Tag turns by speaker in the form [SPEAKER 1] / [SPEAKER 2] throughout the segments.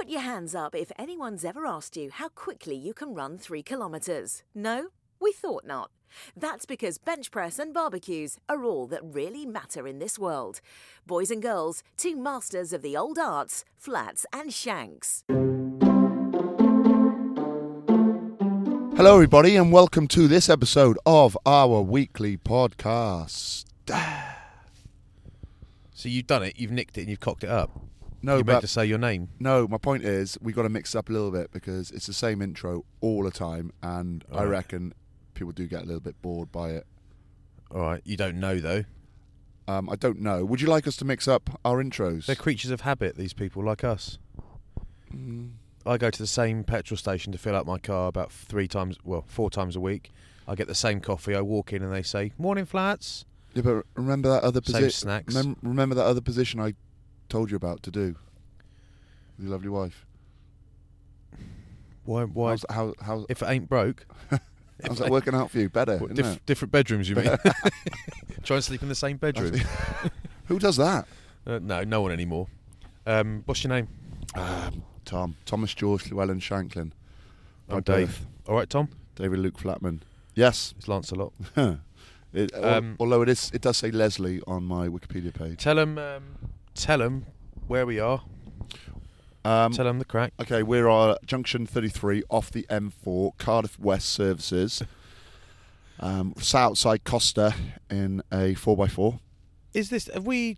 [SPEAKER 1] Put your hands up if anyone's ever asked you how quickly you can run 3 kilometres. No? We thought not. That's because bench press and barbecues are all that really matter in this world. Boys and girls, 2 masters of the old arts, flats and shanks.
[SPEAKER 2] Hello everybody and welcome to this episode of our weekly podcast.
[SPEAKER 3] So you've done it, you've nicked it and you've cocked it up.
[SPEAKER 2] No,
[SPEAKER 3] you meant to say your name.
[SPEAKER 2] No, my point is we got to mix it up a little bit because it's the same intro all the time and I reckon people do get a little bit bored by it.
[SPEAKER 3] Alright, you don't know though.
[SPEAKER 2] I don't know. Would you like us to mix up our intros?
[SPEAKER 3] They're creatures of habit, these people, like us. I go to the same petrol station to fill up my car about 4 times a week. I get the same coffee. I walk in and they say, "Morning, flats."
[SPEAKER 2] Yeah, but remember that other position.
[SPEAKER 3] Same snacks.
[SPEAKER 2] Remember that other position I told you about to do with your lovely wife.
[SPEAKER 3] Why?
[SPEAKER 2] How
[SPEAKER 3] if it ain't broke.
[SPEAKER 2] How's that working out for you? Better,
[SPEAKER 3] What,
[SPEAKER 2] isn't it?
[SPEAKER 3] different bedrooms, you mean? Try and sleep in the same bedroom.
[SPEAKER 2] Who does that?
[SPEAKER 3] No one anymore. What's your name?
[SPEAKER 2] Thomas George Llewellyn Shanklin.
[SPEAKER 3] I'm Dave. All right, Tom.
[SPEAKER 2] David Luke Flatman. Yes.
[SPEAKER 3] It's Lancelot.
[SPEAKER 2] Although it does say Leslie on my Wikipedia page.
[SPEAKER 3] Tell them where we are. Tell them the crack.
[SPEAKER 2] Okay, we're at Junction 33 off the M4, Cardiff West Services. Sat outside Costa in a 4x4.
[SPEAKER 3] Have we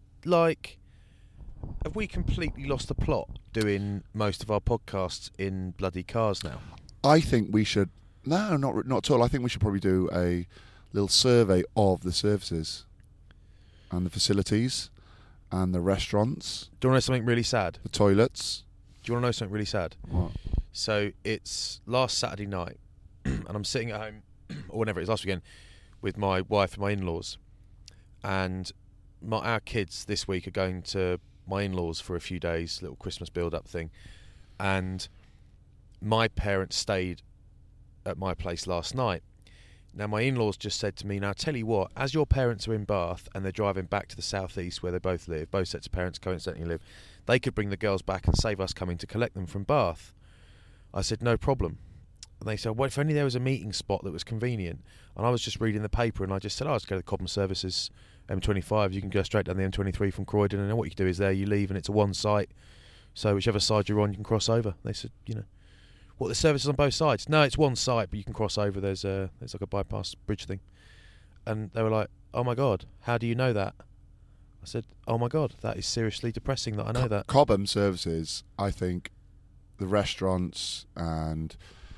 [SPEAKER 3] completely lost the plot doing most of our podcasts in bloody cars now?
[SPEAKER 2] I think we should. No, not at all. I think we should probably do a little survey of the services and the facilities and the restaurants.
[SPEAKER 3] Do you want to know something really sad?
[SPEAKER 2] The toilets.
[SPEAKER 3] Do you want to know something really sad?
[SPEAKER 2] What?
[SPEAKER 3] So it's last Saturday night, and I'm sitting at home, or whenever it is, last weekend, with my wife and my in-laws, and our kids this week are going to my in-laws for a few days, little Christmas build-up thing, and my parents stayed at my place last night. Now my in-laws just said to me, "Now tell you what, as your parents are in Bath and they're driving back to the southeast where they both live, both sets of parents coincidentally live, they could bring the girls back and save us coming to collect them from Bath." I said, "No problem." And they said, "Well, if only there was a meeting spot that was convenient." And I was just reading the paper and I just said, "Let's go to the Cobham Services M25. You can go straight down the M23 from Croydon, and what you can do is there you leave and it's a one site. So whichever side you're on, you can cross over." They said, "What, the services on both sides?" "No, it's one site, but you can cross over. There's like a bypass bridge thing." And they were like, "Oh my God, how do you know that?" I said, "Oh my God, that is seriously depressing that I know that."
[SPEAKER 2] Cobham Services, I think the restaurants and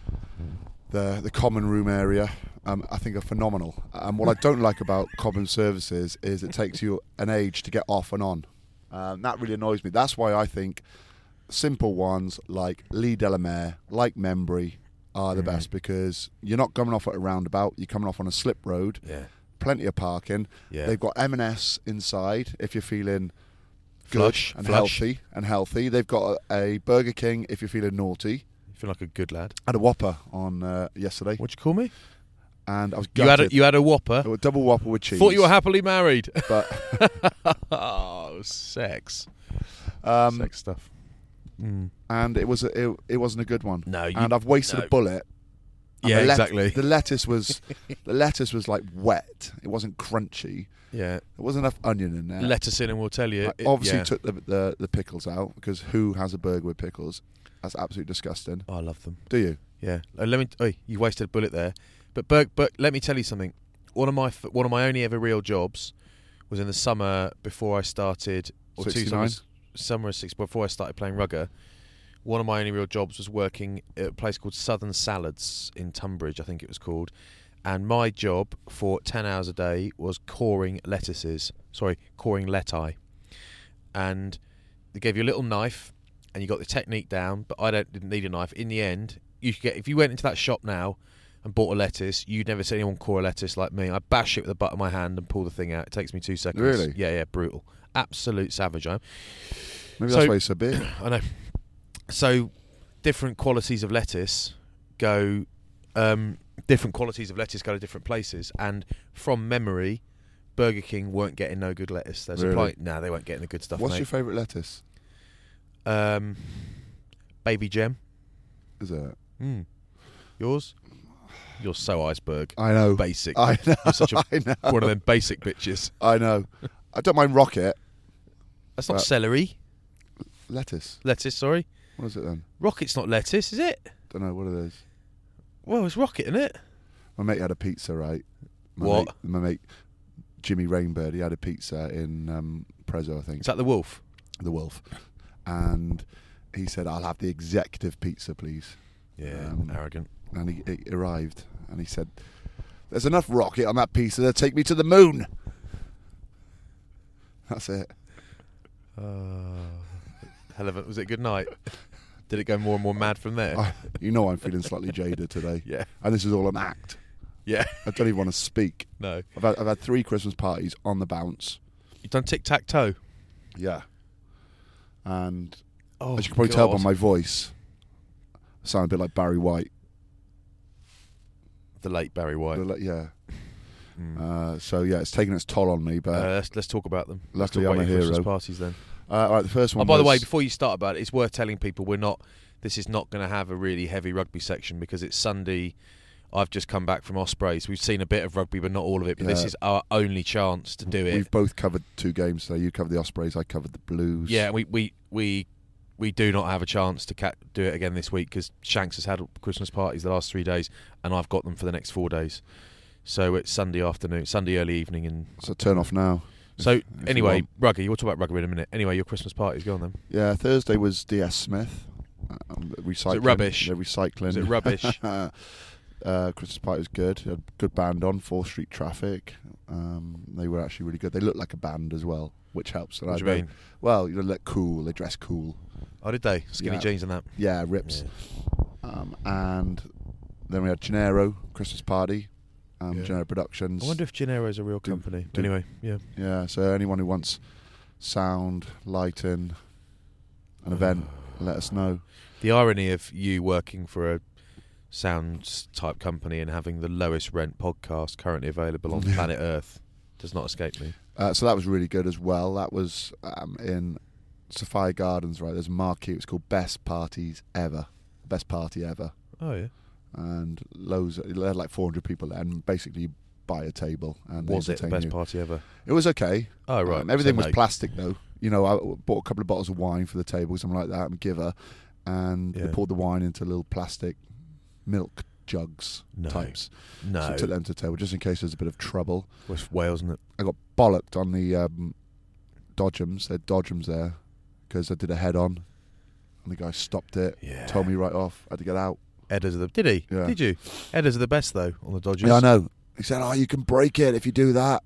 [SPEAKER 2] the common room area, I think are phenomenal. And what I don't like about Cobham Services is it takes you an age to get off and on. That really annoys me. That's why I think simple ones like Lee Delamere, like Membry, are the best, because you're not coming off at a roundabout, you're coming off on a slip road.
[SPEAKER 3] Yeah.
[SPEAKER 2] Plenty of parking.
[SPEAKER 3] Yeah.
[SPEAKER 2] They've got M&S inside if you're feeling
[SPEAKER 3] Flush.
[SPEAKER 2] good and healthy. They've got a Burger King if you're feeling naughty.
[SPEAKER 3] You feel like a good lad.
[SPEAKER 2] I had a Whopper on yesterday,
[SPEAKER 3] What'd you call me?
[SPEAKER 2] and I was gutted.
[SPEAKER 3] You had a Whopper?
[SPEAKER 2] A double Whopper with cheese.
[SPEAKER 3] Thought you were happily married.
[SPEAKER 2] But
[SPEAKER 3] Oh, sex. Sex stuff.
[SPEAKER 2] and it wasn't a good one.
[SPEAKER 3] No,
[SPEAKER 2] and I've wasted a bullet. And
[SPEAKER 3] Yeah,
[SPEAKER 2] the
[SPEAKER 3] exactly.
[SPEAKER 2] The lettuce was like wet. It wasn't crunchy.
[SPEAKER 3] Yeah.
[SPEAKER 2] There wasn't enough onion in there.
[SPEAKER 3] Let us in and we'll tell you.
[SPEAKER 2] I obviously took the pickles out, because who has a burger with pickles? That's absolutely disgusting.
[SPEAKER 3] I love them.
[SPEAKER 2] Do you?
[SPEAKER 3] Yeah. You wasted a bullet there. But let me tell you something. One of my only ever real jobs was in the summer before I started, or
[SPEAKER 2] 69?
[SPEAKER 3] 2 summers, before I started playing rugger. One of my only real jobs was working at a place called Southern Salads in Tunbridge, I think it was called. And my job for 10 hours a day was coring leti. And they gave you a little knife and you got the technique down, but I didn't need a knife. In the end, if you went into that shop now and bought a lettuce, you'd never see anyone core a lettuce like me. I bash it with the butt of my hand and pull the thing out. It takes me 2 seconds.
[SPEAKER 2] Really?
[SPEAKER 3] Yeah, brutal. Absolute savage I am.
[SPEAKER 2] Maybe that's why he's so big.
[SPEAKER 3] I know. So different qualities of lettuce go to different places, and from memory, Burger King weren't getting no good lettuce. They weren't getting the good stuff.
[SPEAKER 2] What's
[SPEAKER 3] mate.
[SPEAKER 2] your favourite lettuce?
[SPEAKER 3] Baby Gem.
[SPEAKER 2] Is it?
[SPEAKER 3] Yours? You're so iceberg.
[SPEAKER 2] I know.
[SPEAKER 3] Basic.
[SPEAKER 2] I know.
[SPEAKER 3] You're such
[SPEAKER 2] I know.
[SPEAKER 3] one of them basic bitches.
[SPEAKER 2] I know. I don't mind rocket.
[SPEAKER 3] That's not celery.
[SPEAKER 2] Lettuce.
[SPEAKER 3] Lettuce, sorry.
[SPEAKER 2] What is it then?
[SPEAKER 3] Rocket's not lettuce, is it?
[SPEAKER 2] Don't know what it is.
[SPEAKER 3] Well, it's rocket, isn't it?
[SPEAKER 2] My mate had a pizza, right? My mate Jimmy Rainbird, he had a pizza in Prezzo, I think.
[SPEAKER 3] Is that the Wolf?
[SPEAKER 2] The Wolf. And he said, I'll have the executive pizza, please.
[SPEAKER 3] Yeah, arrogant.
[SPEAKER 2] And he arrived and he said, there's enough rocket on that pizza to take me to the moon. That's it.
[SPEAKER 3] Hell of it. Was it a good night? Did it go more and more mad from there?
[SPEAKER 2] You know I'm feeling slightly jaded today.
[SPEAKER 3] Yeah.
[SPEAKER 2] And this is all an act.
[SPEAKER 3] Yeah.
[SPEAKER 2] I don't even want to speak.
[SPEAKER 3] No.
[SPEAKER 2] I've had 3 Christmas parties on the bounce.
[SPEAKER 3] You've done tic-tac-toe?
[SPEAKER 2] Yeah. And
[SPEAKER 3] Oh,
[SPEAKER 2] as you can probably tell by my voice, I sound a bit like Barry White.
[SPEAKER 3] The late Barry White.
[SPEAKER 2] Yeah. So yeah, it's taken its toll on me. But
[SPEAKER 3] let's talk about them.
[SPEAKER 2] luckily,
[SPEAKER 3] let's talk
[SPEAKER 2] I'm
[SPEAKER 3] about
[SPEAKER 2] a
[SPEAKER 3] your
[SPEAKER 2] hero.
[SPEAKER 3] Christmas parties then.
[SPEAKER 2] All right, the first one.
[SPEAKER 3] Oh, by the way, before you start about it, it's worth telling people this is not going to have a really heavy rugby section because it's Sunday. I've just come back from Ospreys. We've seen a bit of rugby, but not all of it. But this is our only chance to do it.
[SPEAKER 2] We've both covered 2 games today. You covered the Ospreys, I covered the Blues.
[SPEAKER 3] Yeah, we do not have a chance to do it again this week because Shanks has had Christmas parties the last 3 days, and I've got them for the next 4 days. So it's Sunday afternoon, Sunday early evening, and
[SPEAKER 2] So turn off now.
[SPEAKER 3] So anyway, rugby. We'll talk about rugby in a minute. Anyway, your Christmas parties, go on then.
[SPEAKER 2] Yeah, Thursday was DS Smith. Recycling.
[SPEAKER 3] Was it rubbish?
[SPEAKER 2] They're recycling.
[SPEAKER 3] Was it rubbish?
[SPEAKER 2] Christmas party was good. Had a good band on, 4th Street Traffic. They were actually really good. They looked like a band as well, which helps.
[SPEAKER 3] What do you mean?
[SPEAKER 2] Well, they look cool. They dress cool.
[SPEAKER 3] Oh, did they? Skinny jeans and that?
[SPEAKER 2] Yeah, rips. Yeah. And then we had Gennaro Christmas party. Gennaro Productions.
[SPEAKER 3] I wonder if Gennaro's a real company. Anyway, yeah.
[SPEAKER 2] Yeah, so anyone who wants sound, lighting, an event, let us know.
[SPEAKER 3] The irony of you working for a sound type company and having the lowest rent podcast currently available on planet Earth does not escape me.
[SPEAKER 2] So that was really good as well. That was in Sophia Gardens, right? There's a marquee. It's called Best Parties Ever. Best Party Ever.
[SPEAKER 3] Oh, yeah.
[SPEAKER 2] And loads. They had like 400 people there, and basically you buy a table. And
[SPEAKER 3] was it the best party ever?
[SPEAKER 2] It was okay.
[SPEAKER 3] Oh, right.
[SPEAKER 2] Everything was plastic though. You know, I bought a couple of bottles of wine for the table, something like that, and give her. And they poured the wine into little plastic milk jugs types.
[SPEAKER 3] No.
[SPEAKER 2] So I took them to the table just in case there's a bit of trouble.
[SPEAKER 3] It's Wales, isn't it?
[SPEAKER 2] I got bollocked on the Dodgems. They had Dodgems there because I did a head on, and the guy stopped it.
[SPEAKER 3] Yeah.
[SPEAKER 2] Told me right off. I had to get out.
[SPEAKER 3] Headers are the... Did he?
[SPEAKER 2] Yeah.
[SPEAKER 3] Did you? Headers are the best though on the Dodgers.
[SPEAKER 2] Yeah, I know. He said, "Oh, you can break it if you do that."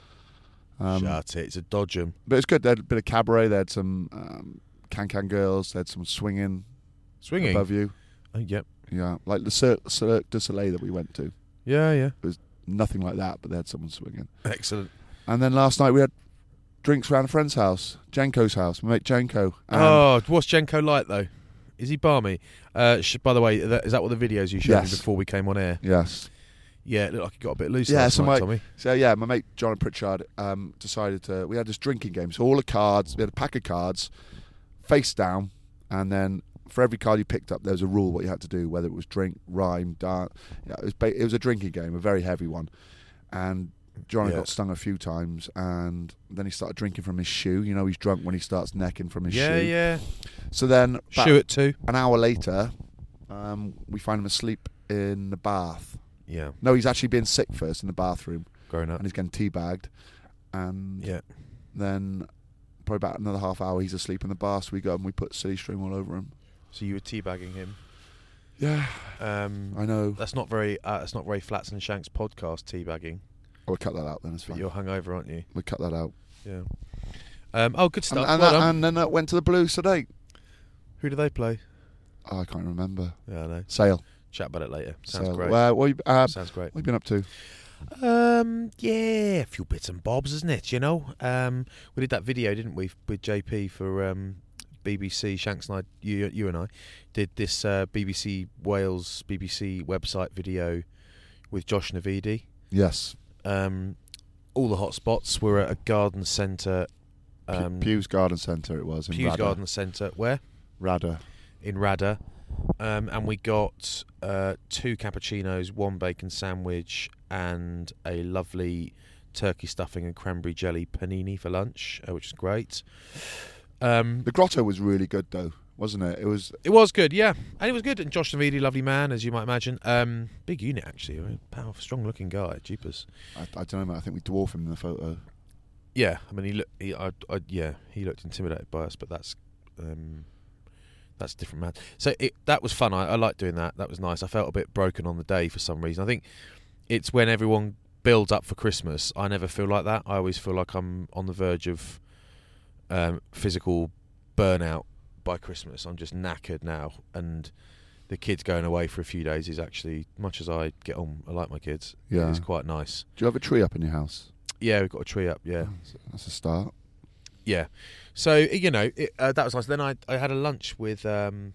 [SPEAKER 3] Shut it. It's a Dodgem.
[SPEAKER 2] But it's good. They had a bit of cabaret. They had some can girls. They had some swinging above you.
[SPEAKER 3] Oh, yep.
[SPEAKER 2] Yeah, like the Cirque du Soleil that we went to.
[SPEAKER 3] Yeah, yeah.
[SPEAKER 2] It was nothing like that, but they had someone swinging.
[SPEAKER 3] Excellent.
[SPEAKER 2] And then last night we had drinks around a friend's house, Jenko's house, my mate Jenko.
[SPEAKER 3] Oh, what's Jenko like though? Is he balmy? By the way, is that what the videos you showed me before we came on air?
[SPEAKER 2] Yes.
[SPEAKER 3] Yeah, it looked like he got a bit loose
[SPEAKER 2] last
[SPEAKER 3] night, Tommy.
[SPEAKER 2] So yeah, my mate John and Pritchard decided we had this drinking game. So all the cards, we had a pack of cards, face down, and then for every card you picked up, there was a rule what you had to do, whether it was drink, rhyme, dance. Yeah, it was a drinking game, a very heavy one. And John got stung a few times, and then he started drinking from his shoe. You know, he's drunk when he starts necking from his shoe.
[SPEAKER 3] Yeah, yeah.
[SPEAKER 2] So then,
[SPEAKER 3] shoe at 2.
[SPEAKER 2] An hour later, we find him asleep in the bath.
[SPEAKER 3] Yeah.
[SPEAKER 2] No, he's actually been sick first in the bathroom.
[SPEAKER 3] Grown up.
[SPEAKER 2] And he's getting teabagged. And then probably about another half hour, he's asleep in the bath. So we go and we put silly string all over him.
[SPEAKER 3] So you were teabagging him.
[SPEAKER 2] Yeah. I know.
[SPEAKER 3] That's not very Flats and Shanks podcast teabagging.
[SPEAKER 2] We'll cut that out then. It's fine.
[SPEAKER 3] But you're hungover, aren't you?
[SPEAKER 2] We'll cut that out.
[SPEAKER 3] Yeah. Good stuff.
[SPEAKER 2] And then that went to the Blues today.
[SPEAKER 3] Who do they play?
[SPEAKER 2] Oh, I can't remember.
[SPEAKER 3] Yeah, I know.
[SPEAKER 2] Sale.
[SPEAKER 3] Chat about it later. Sounds
[SPEAKER 2] Sale.
[SPEAKER 3] great.
[SPEAKER 2] Sounds
[SPEAKER 3] great.
[SPEAKER 2] What have you been up to?
[SPEAKER 3] Yeah, a few bits and bobs, isn't it? You know, we did that video, didn't we, with JP for BBC. Shanks and I, you and I, did this BBC Wales BBC website video with Josh Navidi.
[SPEAKER 2] Yes.
[SPEAKER 3] All the hot spots were at a garden centre.
[SPEAKER 2] Pew's Garden Centre it was in
[SPEAKER 3] Pew's
[SPEAKER 2] Rada.
[SPEAKER 3] Garden Centre. Where?
[SPEAKER 2] Rada.
[SPEAKER 3] in Rada, and we got 2 cappuccinos, 1 bacon sandwich, and a lovely turkey stuffing and cranberry jelly panini for lunch, which is great.
[SPEAKER 2] The grotto was really good, though, wasn't it? It
[SPEAKER 3] was good, yeah, and it was good. And Josh Navidi, lovely man, as you might imagine. Big unit, actually, powerful, strong-looking guy. Jeepers.
[SPEAKER 2] I don't know, mate. I think we dwarf him in the photo.
[SPEAKER 3] Yeah, I mean, he looked intimidated by us, but that's a different man. So that was fun. I liked doing that. That was nice. I felt a bit broken on the day for some reason. I think it's when everyone builds up for Christmas. I never feel like that. I always feel like I'm on the verge of physical burnout by Christmas. I'm just knackered now, and the kids going away for a few days is actually, much as I get on, I like my kids.
[SPEAKER 2] Yeah,
[SPEAKER 3] it's quite nice.
[SPEAKER 2] Do you have a tree up in your house?
[SPEAKER 3] Yeah, we've got a tree up. Yeah,
[SPEAKER 2] that's a start.
[SPEAKER 3] Yeah, so that was nice. Then I had a lunch with one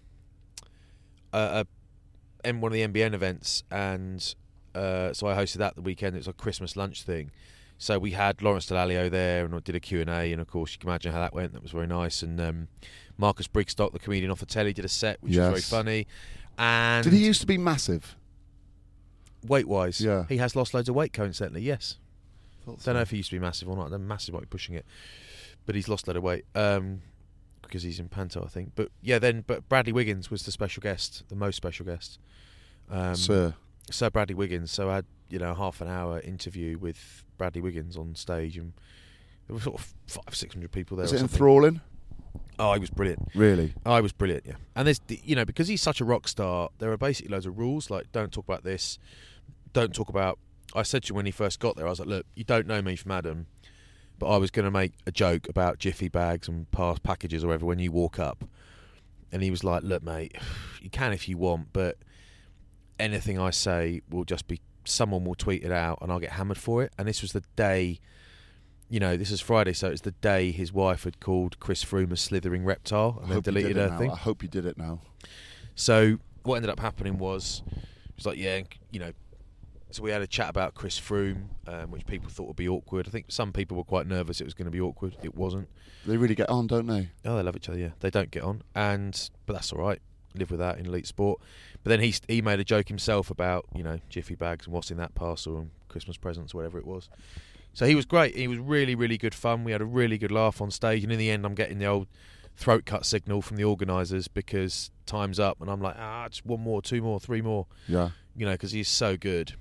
[SPEAKER 3] of the NBN events, and so I hosted that the weekend. It was a Christmas lunch thing. So we had Lawrence Dallaglio there, and I did a Q&A, and of course you can imagine how that went. That was very nice. And Marcus Brigstock, the comedian off the telly, did a set, which was very funny. And
[SPEAKER 2] did he used to be massive?
[SPEAKER 3] Weight-wise?
[SPEAKER 2] Yeah.
[SPEAKER 3] He has lost loads of weight, coincidentally, yes.
[SPEAKER 2] Don't
[SPEAKER 3] know if he used to be massive or not. The massive might be pushing it. But he's lost a lot of weight because he's in Panto, I think. But yeah, but Bradley Wiggins was the special guest, the most special guest. Sir Bradley Wiggins. So I had a half an hour interview with Bradley Wiggins on stage, and there were sort of 500-600 people there.
[SPEAKER 2] Was it enthralling?
[SPEAKER 3] Oh, he was brilliant.
[SPEAKER 2] Really?
[SPEAKER 3] Oh, he was brilliant. Yeah. And there's because he's such a rock star, there are basically loads of rules, like don't talk about this, don't talk about. I said to him when he first got there, I was like, look, you don't know me from Adam, but I was going to make a joke about jiffy bags and past packages or whatever when you walk up. And he was like, look, mate, you can if you want, but anything I say will just be, someone will tweet it out and I'll get hammered for it. And this was the day, this is Friday, so it's the day his wife had called Chris Froome a slithering reptile and then deleted her thing.
[SPEAKER 2] I hope you did it now.
[SPEAKER 3] So what ended up happening was, it was like, so we had a chat about Chris Froome, which people thought would be awkward. I think some people were quite nervous it was going to be awkward. It wasn't.
[SPEAKER 2] They really get on, don't they?
[SPEAKER 3] Oh, they love each other, yeah. They don't get on, but that's all right. Live with that in elite sport. But then he made a joke himself about, jiffy bags and what's in that parcel and Christmas presents or whatever it was. So he was great. He was really, really good fun. We had a really good laugh on stage. And in the end, I'm getting the old throat cut signal from the organisers because time's up. And I'm like, just 1 more, 2 more, 3 more.
[SPEAKER 2] Yeah.
[SPEAKER 3] Because he's so good.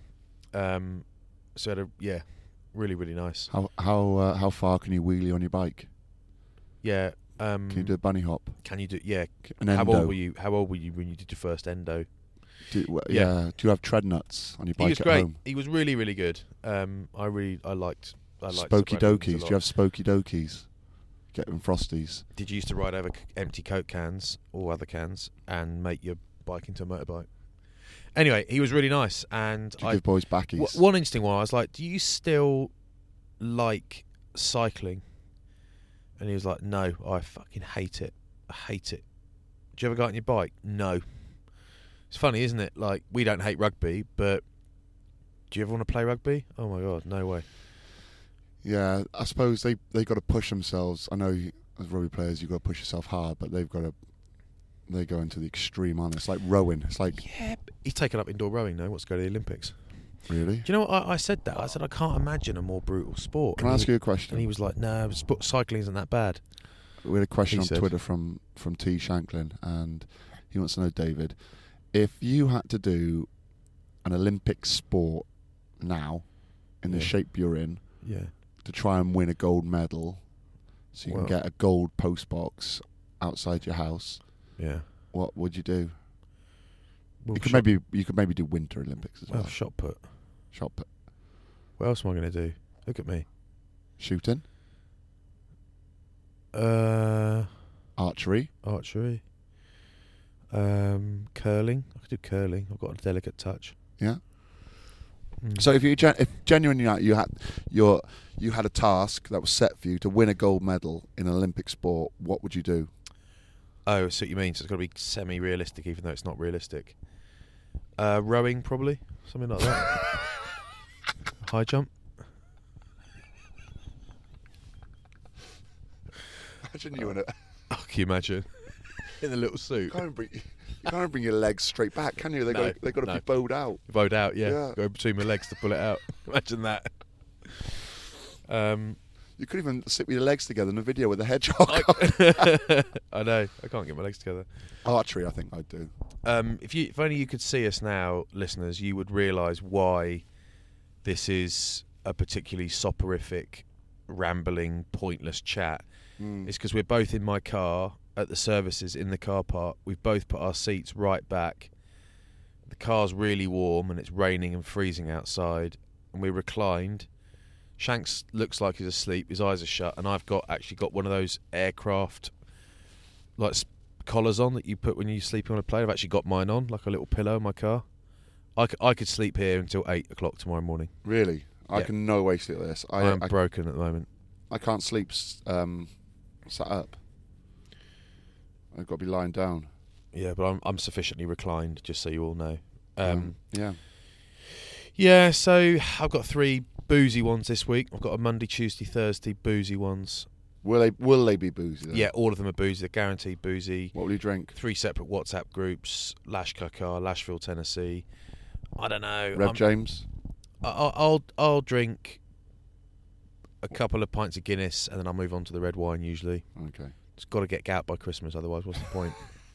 [SPEAKER 3] So really, really nice.
[SPEAKER 2] How far can you wheelie on your bike?
[SPEAKER 3] Yeah.
[SPEAKER 2] Can you do a bunny hop?
[SPEAKER 3] Can you do? Yeah.
[SPEAKER 2] An endo.
[SPEAKER 3] How old were you when you did your first endo?
[SPEAKER 2] Do you have tread nuts on your bike
[SPEAKER 3] He was
[SPEAKER 2] at
[SPEAKER 3] great.
[SPEAKER 2] home?
[SPEAKER 3] He was really, really good. I liked
[SPEAKER 2] Spokey Dokies. Do you have Spokey Dokies? Get them Frosties.
[SPEAKER 3] Did you used to ride over empty Coke cans or other cans and make your bike into a motorbike? Anyway, he was really nice, and
[SPEAKER 2] Do you give boys backies?
[SPEAKER 3] One interesting one, I was like, "Do you still like cycling?" And he was like, "No, I fucking hate it. I hate it." Do you ever go out on your bike? No. It's funny, isn't it? Like, we don't hate rugby, but do you ever want to play rugby? Oh my god, no way.
[SPEAKER 2] Yeah, I suppose they got to push themselves. I know as rugby players, you've got to push yourself hard, but they go into the extreme on it. It's like rowing. It's like
[SPEAKER 3] he's taken up indoor rowing now. Wants to go to the Olympics.
[SPEAKER 2] Really?
[SPEAKER 3] Do you know what I said that? I said I can't imagine a more brutal sport.
[SPEAKER 2] Can I ask you a question?
[SPEAKER 3] And he was like, "No, cycling isn't that bad."
[SPEAKER 2] We had a question on Twitter from T Shanklin, and he wants to know, David, if you had to do an Olympic sport now, in the shape you're in, to try and win a gold medal, so you can get a gold postbox outside your house.
[SPEAKER 3] Yeah.
[SPEAKER 2] What would you do?
[SPEAKER 3] Well,
[SPEAKER 2] you could maybe do Winter Olympics as well.
[SPEAKER 3] Shot put.
[SPEAKER 2] Shot put.
[SPEAKER 3] What else am I going to do? Look at me.
[SPEAKER 2] Shooting. Archery.
[SPEAKER 3] Curling. I could do curling. I've got a delicate touch.
[SPEAKER 2] Yeah. So if genuinely you had a task that was set for you to win a gold medal in an Olympic sport, what would you do?
[SPEAKER 3] Oh, so what you mean? So it's got to be semi-realistic, even though it's not realistic. Rowing, probably, something like that. High jump.
[SPEAKER 2] Imagine you in it.
[SPEAKER 3] Oh, can you imagine? in the little suit.
[SPEAKER 2] You can't bring your legs straight back, can you? They got to be bowed out.
[SPEAKER 3] Bowed out, yeah.
[SPEAKER 2] Yeah.
[SPEAKER 3] Go between my legs to pull it out. Imagine that.
[SPEAKER 2] You could even sit with your legs together in a video with a hedgehog.
[SPEAKER 3] I know. I can't get my legs together.
[SPEAKER 2] Archery, I think I'd do.
[SPEAKER 3] If only you could see us now, listeners, you would realise why this is a particularly soporific, rambling, pointless chat. It's because we're both in my car at the services in the car park. We've both put our seats right back. The car's really warm and it's raining and freezing outside, and we're reclined. Shanks looks like he's asleep, his eyes are shut, and I've actually got one of those aircraft collars on that you put when you're sleeping on a plane. I've actually got mine on, like a little pillow in my car. I could sleep here until 8 o'clock tomorrow morning.
[SPEAKER 2] Really? I
[SPEAKER 3] Yeah.
[SPEAKER 2] can no way sleep like this.
[SPEAKER 3] I'm broken at the moment.
[SPEAKER 2] I can't sleep sat up. I've got to be lying down.
[SPEAKER 3] Yeah, but I'm sufficiently reclined, just so you all know.
[SPEAKER 2] Yeah.
[SPEAKER 3] Yeah, so I've got 3 boozy ones this week. I've got a Monday, Tuesday, Thursday boozy ones.
[SPEAKER 2] Will they be boozy then?
[SPEAKER 3] Yeah, all of them are boozy. They're guaranteed boozy.
[SPEAKER 2] What will you drink?
[SPEAKER 3] 3 separate WhatsApp groups. Lashkar, Lashville, Tennessee. I don't know.
[SPEAKER 2] Rev James?
[SPEAKER 3] I'll drink a couple of pints of Guinness and then I'll move on to the red wine usually.
[SPEAKER 2] Okay.
[SPEAKER 3] It's got to get out by Christmas, otherwise what's the point?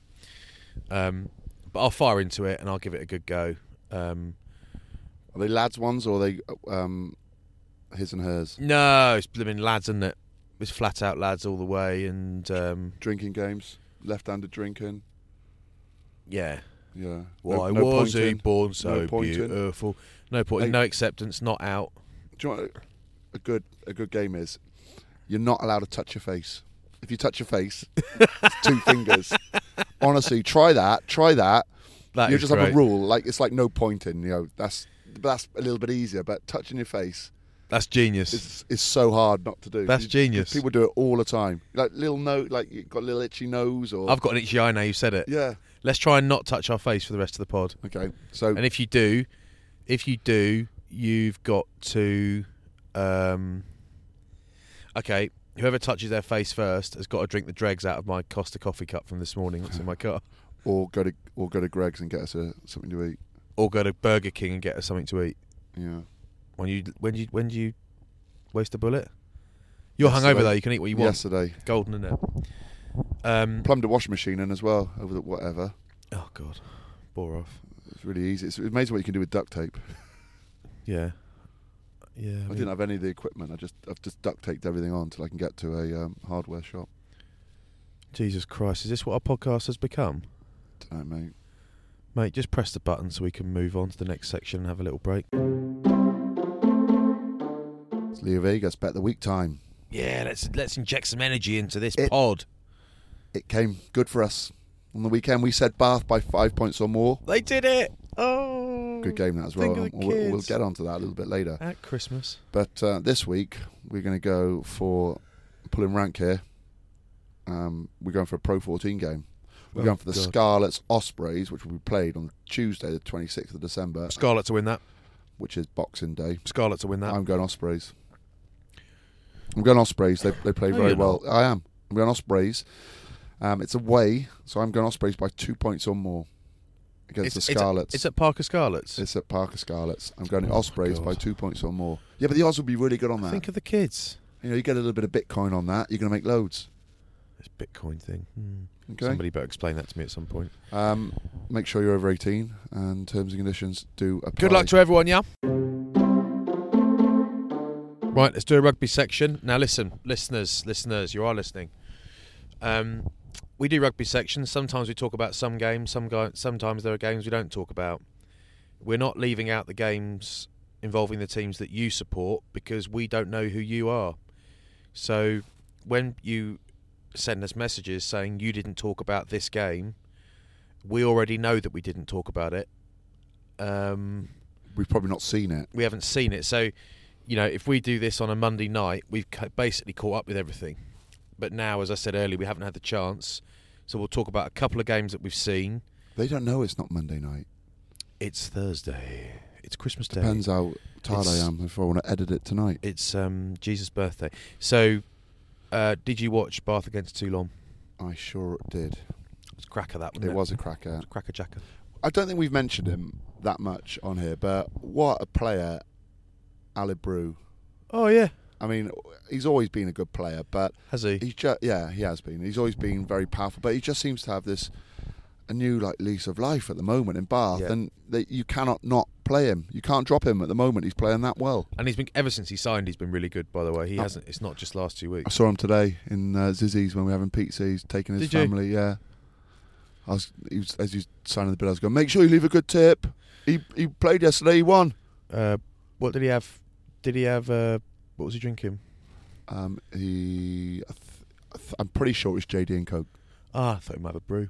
[SPEAKER 3] But I'll fire into it and I'll give it a good go.
[SPEAKER 2] Are they lads ones or are they his and hers?
[SPEAKER 3] No, it's blooming lads, isn't it? It's flat out lads all the way, and
[SPEAKER 2] Drinking games? Left-handed drinking?
[SPEAKER 3] yeah.
[SPEAKER 2] Yeah.
[SPEAKER 3] Why
[SPEAKER 2] no
[SPEAKER 3] was he
[SPEAKER 2] pointing.
[SPEAKER 3] born so
[SPEAKER 2] No pointing.
[SPEAKER 3] beautiful? No pointing, no acceptance, not out.
[SPEAKER 2] Do you know what a good game is? You're not allowed to touch your face. If you touch your face, it's 2 fingers. Honestly, try that.
[SPEAKER 3] That
[SPEAKER 2] You
[SPEAKER 3] is
[SPEAKER 2] just have
[SPEAKER 3] great.
[SPEAKER 2] a rule. Like it's like no pointing. You know, that's a little bit easier. But touching your face
[SPEAKER 3] That's genius.
[SPEAKER 2] is so hard not to do.
[SPEAKER 3] That's genius.
[SPEAKER 2] People do it all the time. Like little nose, like you've got a little itchy nose, or
[SPEAKER 3] I've got an itchy eye now. You said it.
[SPEAKER 2] yeah.
[SPEAKER 3] Let's try and not touch our face for the rest of the pod.
[SPEAKER 2] Okay, so
[SPEAKER 3] And if you do, you've got to. Okay, whoever touches their face first has got to drink the dregs out of my Costa coffee cup from this morning that's in my car,
[SPEAKER 2] or go to Greg's and get us something to eat.
[SPEAKER 3] or go to Burger King and get us something to eat.
[SPEAKER 2] Yeah.
[SPEAKER 3] When do you waste a bullet? You're
[SPEAKER 2] Yesterday.
[SPEAKER 3] hungover though. You can eat what you want.
[SPEAKER 2] Yesterday,
[SPEAKER 3] Golden, isn't it?
[SPEAKER 2] plumbed a washing machine in as well over the whatever.
[SPEAKER 3] Oh God, bore off.
[SPEAKER 2] It's really easy. It's amazing what you can do with duct tape.
[SPEAKER 3] Yeah, yeah.
[SPEAKER 2] I didn't have any of the equipment. I've just duct taped everything on till I can get to a hardware shop.
[SPEAKER 3] Jesus Christ, is this what our podcast has become?
[SPEAKER 2] Don't know, mate.
[SPEAKER 3] Mate, just press the button so we can move on to the next section and have a little break.
[SPEAKER 2] It's Leo Vegas, bet the week time.
[SPEAKER 3] Yeah, let's inject some energy into this
[SPEAKER 2] It-
[SPEAKER 3] pod.
[SPEAKER 2] It came good for us on the weekend. We said Bath by 5 points or more.
[SPEAKER 3] They did it. Oh,
[SPEAKER 2] Good game that as well.
[SPEAKER 3] Think of the
[SPEAKER 2] We'll
[SPEAKER 3] kids.
[SPEAKER 2] get onto that a little bit later.
[SPEAKER 3] At Christmas.
[SPEAKER 2] But this week we're going to go for pulling rank here. We're going for a Pro 14 game. We're going for the
[SPEAKER 3] God.
[SPEAKER 2] Scarlets Ospreys, which will be played on Tuesday, the 26th of December,
[SPEAKER 3] Scarlet to win that.
[SPEAKER 2] which is Boxing Day.
[SPEAKER 3] Scarlet to win that.
[SPEAKER 2] I'm going Ospreys. I'm going Ospreys. They play
[SPEAKER 3] No,
[SPEAKER 2] very
[SPEAKER 3] you're
[SPEAKER 2] well. I am. I'm going Ospreys. It's away, so I'm going Ospreys by 2 points or more against the Scarlets.
[SPEAKER 3] It's at Parker Scarlets.
[SPEAKER 2] It's at Parker Scarlets. I'm going
[SPEAKER 3] Oh, my
[SPEAKER 2] Ospreys by
[SPEAKER 3] God.
[SPEAKER 2] 2 points or more. Yeah, but the odds will be really good on that.
[SPEAKER 3] Think of the kids.
[SPEAKER 2] You know, you get a little bit of Bitcoin on that. You're going to make loads.
[SPEAKER 3] This Bitcoin thing.
[SPEAKER 2] Okay.
[SPEAKER 3] Somebody better explain that to me at some point.
[SPEAKER 2] Make sure you're over 18, and terms and conditions do apply.
[SPEAKER 3] Good luck to everyone, yeah? Right, let's do a rugby section. Now listen, listeners, you are listening. We do rugby sections. Sometimes we talk about some games, sometimes there are games we don't talk about. We're not leaving out the games involving the teams that you support because we don't know who you are. So when you send us messages saying you didn't talk about this game, we already know that we didn't talk about it.
[SPEAKER 2] We've probably not seen it.
[SPEAKER 3] We haven't seen it. So, you know, if we do this on a Monday night, we've basically caught up with everything. But now, as I said earlier, we haven't had the chance. So we'll talk about a couple of games that we've seen.
[SPEAKER 2] They don't know it's not Monday night.
[SPEAKER 3] It's Thursday. It's Christmas Day.
[SPEAKER 2] Depends how tired I am if I want to edit it tonight.
[SPEAKER 3] It's Jesus' birthday. So, did you watch Bath against Toulon?
[SPEAKER 2] I sure did.
[SPEAKER 3] was a cracker, that, wasn't it?
[SPEAKER 2] It was a cracker.
[SPEAKER 3] It was a cracker jacker.
[SPEAKER 2] I don't think we've mentioned him that much on here, but what a player, Ali Brew.
[SPEAKER 3] Oh, yeah.
[SPEAKER 2] I mean, he's always been a good player, but
[SPEAKER 3] Has he?
[SPEAKER 2] he has been. He's always been very powerful, but he just seems to have a new lease of life at the moment in Bath, and you cannot not play him. You can't drop him at the moment. He's playing that well,
[SPEAKER 3] and he's been, ever since he signed, he's been really good. By the way, he hasn't. It's not just last 2 weeks.
[SPEAKER 2] I saw him today in Zizzy's when we were having pizza. He's taking his family. Yeah, as he was signing the bill, I was going, make sure you leave a good tip. He played yesterday. He won.
[SPEAKER 3] What did he have? What was he drinking?
[SPEAKER 2] I'm pretty sure it was JD and Coke.
[SPEAKER 3] I thought he might have a brew.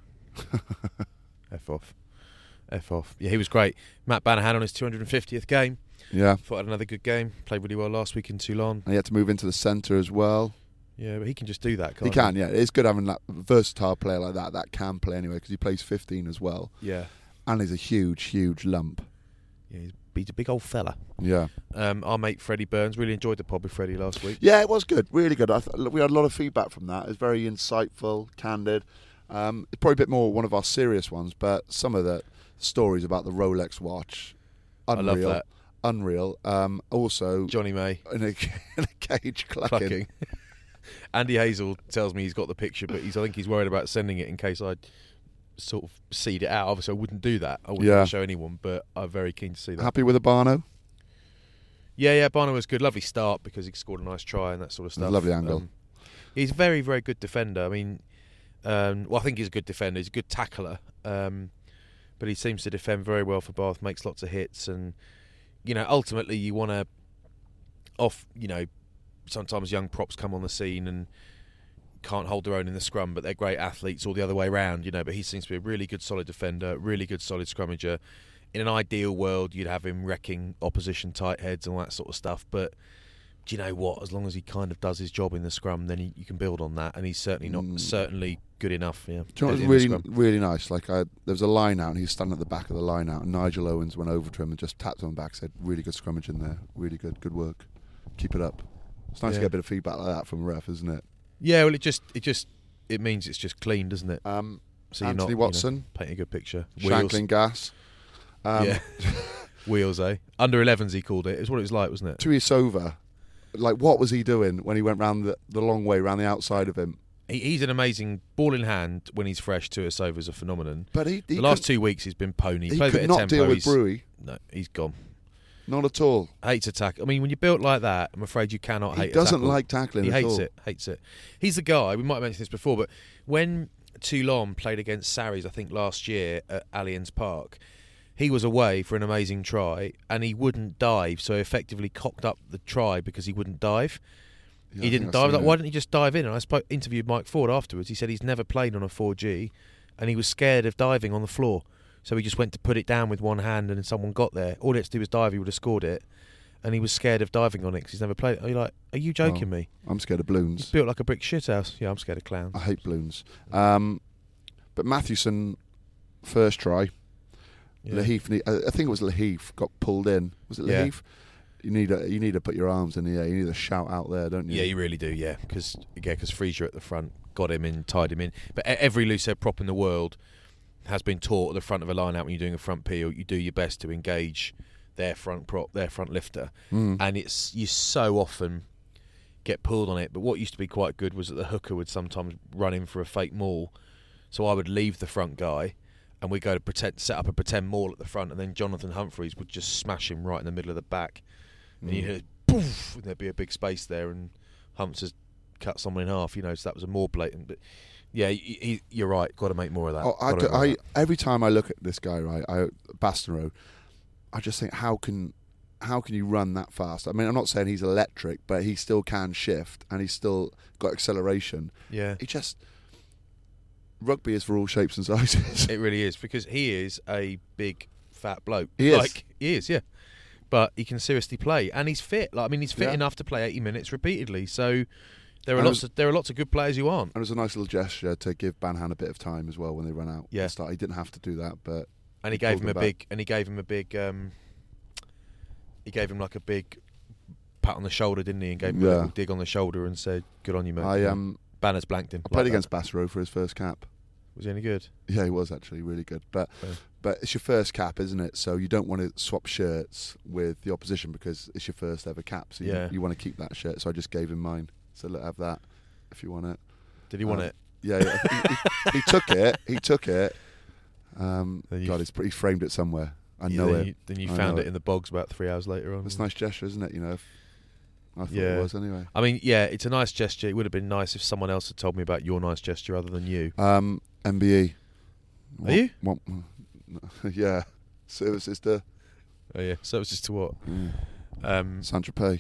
[SPEAKER 3] F off. Yeah, he was great. Matt Banahan on his 250th game.
[SPEAKER 2] Yeah.
[SPEAKER 3] Thought had another good game. Played really well last week in Toulon.
[SPEAKER 2] And he had to move into the centre as well.
[SPEAKER 3] Yeah, but he can just do that, can't
[SPEAKER 2] he? Can, yeah. It's good having that versatile player like that can play anyway, because he plays 15 as well.
[SPEAKER 3] Yeah. And
[SPEAKER 2] he's a huge lump.
[SPEAKER 3] Yeah, he's a big old fella.
[SPEAKER 2] Yeah.
[SPEAKER 3] Our mate Freddie Burns, really enjoyed the pod with Freddie last week.
[SPEAKER 2] Yeah, it was good. Really good. We had a lot of feedback from that. It was very insightful, candid. It's probably a bit more one of our serious ones, but some of the stories about the Rolex watch, unreal.
[SPEAKER 3] I love that.
[SPEAKER 2] Unreal. Also,
[SPEAKER 3] Johnny May
[SPEAKER 2] in a cage clucking.
[SPEAKER 3] Andy Hazel tells me he's got the picture, but I think he's worried about sending it in case I sort of seed it out. Obviously, I wouldn't do that. I wouldn't show anyone, but I'm very keen to see that.
[SPEAKER 2] Happy with Abano?
[SPEAKER 3] Yeah, Barno was good. Lovely start because he scored a nice try and that sort of stuff.
[SPEAKER 2] Lovely angle.
[SPEAKER 3] He's a very, very good defender. I mean, I think he's a good defender. He's a good tackler. But he seems to defend very well for Bath, makes lots of hits. And, ultimately you want to sometimes young props come on the scene and can't hold their own in the scrum, but they're great athletes, or the other way around, but he seems to be a really good solid defender, really good solid scrummager. In an ideal world, you'd have him wrecking opposition tight heads and all that sort of stuff, but do you know what? As long as he kind of does his job in the scrum, then you can build on that, and he's certainly good enough. Yeah.
[SPEAKER 2] Do you know what was really, really nice? There was a line out, and he was standing at the back of the line out, and Nigel Owens went over to him and just tapped him on the back, said, really good scrummage in there, really good work. Keep it up. It's nice to get a bit of feedback like that from a ref, isn't it?
[SPEAKER 3] Yeah, well, it means it's just clean, doesn't it?
[SPEAKER 2] So Anthony Watson,
[SPEAKER 3] painting a good picture.
[SPEAKER 2] Shankling gas.
[SPEAKER 3] Wheels, eh? Under 11s, he called it. It's what it was like, wasn't it?
[SPEAKER 2] Tuisova, what was he doing when he went round the long way round the outside of him?
[SPEAKER 3] He's an amazing ball in hand when he's fresh. Tuisova's a phenomenon.
[SPEAKER 2] But
[SPEAKER 3] the last 2 weeks he's been pony.
[SPEAKER 2] He could not deal with Brewy.
[SPEAKER 3] No, he's gone.
[SPEAKER 2] Not at all.
[SPEAKER 3] Hates attack. I mean, when you're built like that, I'm afraid you cannot hate.
[SPEAKER 2] He doesn't like tackling.
[SPEAKER 3] He
[SPEAKER 2] at all.
[SPEAKER 3] Hates it. He's the guy. We might have mentioned this before, but when Toulon played against Sarries, I think last year at Allianz Park, he was away for an amazing try and he wouldn't dive, so effectively cocked up the try because he wouldn't dive. Yeah, he didn't dive. Why didn't he just dive in? And I interviewed Mike Ford afterwards. He said he's never played on a 4G and he was scared of diving on the floor. So he just went to put it down with one hand and someone got there. All he had to do was dive, he would have scored it. And he was scared of diving on it because he's never played it. Are you joking me?
[SPEAKER 2] I'm scared of balloons.
[SPEAKER 3] He's built like a brick shithouse. Yeah, I'm scared of clowns.
[SPEAKER 2] I hate balloons. But Mathewson, first try. Yeah. Laheef, I think it was Laheef, got pulled in. Was it Laheef? Yeah. You need to put your arms in the air. You need to shout out there, don't you?
[SPEAKER 3] Yeah, you really do, yeah. Because Frasier at the front got him in, tied him in. But every loosehead prop in the world has been taught at the front of a line-out when you're doing a front peel, you do your best to engage their front prop, their front lifter. And you so often get pulled on it. But what used to be quite good was that the hooker would sometimes run in for a fake maul. So I would leave the front guy and we'd go to set up a pretend maul at the front, and then Jonathan Humphreys would just smash him right in the middle of the back. And you hear poof, and there'd be a big space there, and Humps has cut someone in half, so that was a more blatant. But yeah, you're right, got to make more of that.
[SPEAKER 2] Every time I look at this guy, right, Bastenreau, I just think, how can you run that fast? I mean, I'm not saying he's electric, but he still can shift, and he's still got acceleration.
[SPEAKER 3] Yeah.
[SPEAKER 2] Rugby is for all shapes and sizes.
[SPEAKER 3] It really is, because he is a big, fat bloke.
[SPEAKER 2] He
[SPEAKER 3] is, yeah. But he can seriously play, and he's fit. He's fit enough to play 80 minutes repeatedly. So there are lots of good players who aren't.
[SPEAKER 2] And it was a nice little gesture to give Banhan a bit of time as well when they run out.
[SPEAKER 3] Yeah.
[SPEAKER 2] At the start. He didn't have to do that, but
[SPEAKER 3] he gave him a big pat on the shoulder, didn't he? And gave him a little dig on the shoulder and said, "Good on you, mate." Banner's blanked him.
[SPEAKER 2] I played against Bassero for his first cap.
[SPEAKER 3] Was he any good?
[SPEAKER 2] Yeah, he was actually really good. But it's your first cap, isn't it? So you don't want to swap shirts with the opposition because it's your first ever cap. So you want to keep that shirt. So I just gave him mine. So look, have that if you want it.
[SPEAKER 3] Did he want it?
[SPEAKER 2] Yeah. He took it. He took it. God, he framed it somewhere. I know it.
[SPEAKER 3] Then you found it in the bogs about 3 hours later on.
[SPEAKER 2] It's a nice gesture, isn't it? You know. I thought it was anyway.
[SPEAKER 3] I mean, yeah, it's a nice gesture. It would have been nice if someone else had told me about your nice gesture other than you.
[SPEAKER 2] MBE.
[SPEAKER 3] Are you?
[SPEAKER 2] Yeah. Services to.
[SPEAKER 3] Oh yeah. Services to what?
[SPEAKER 2] Saint-Tropez.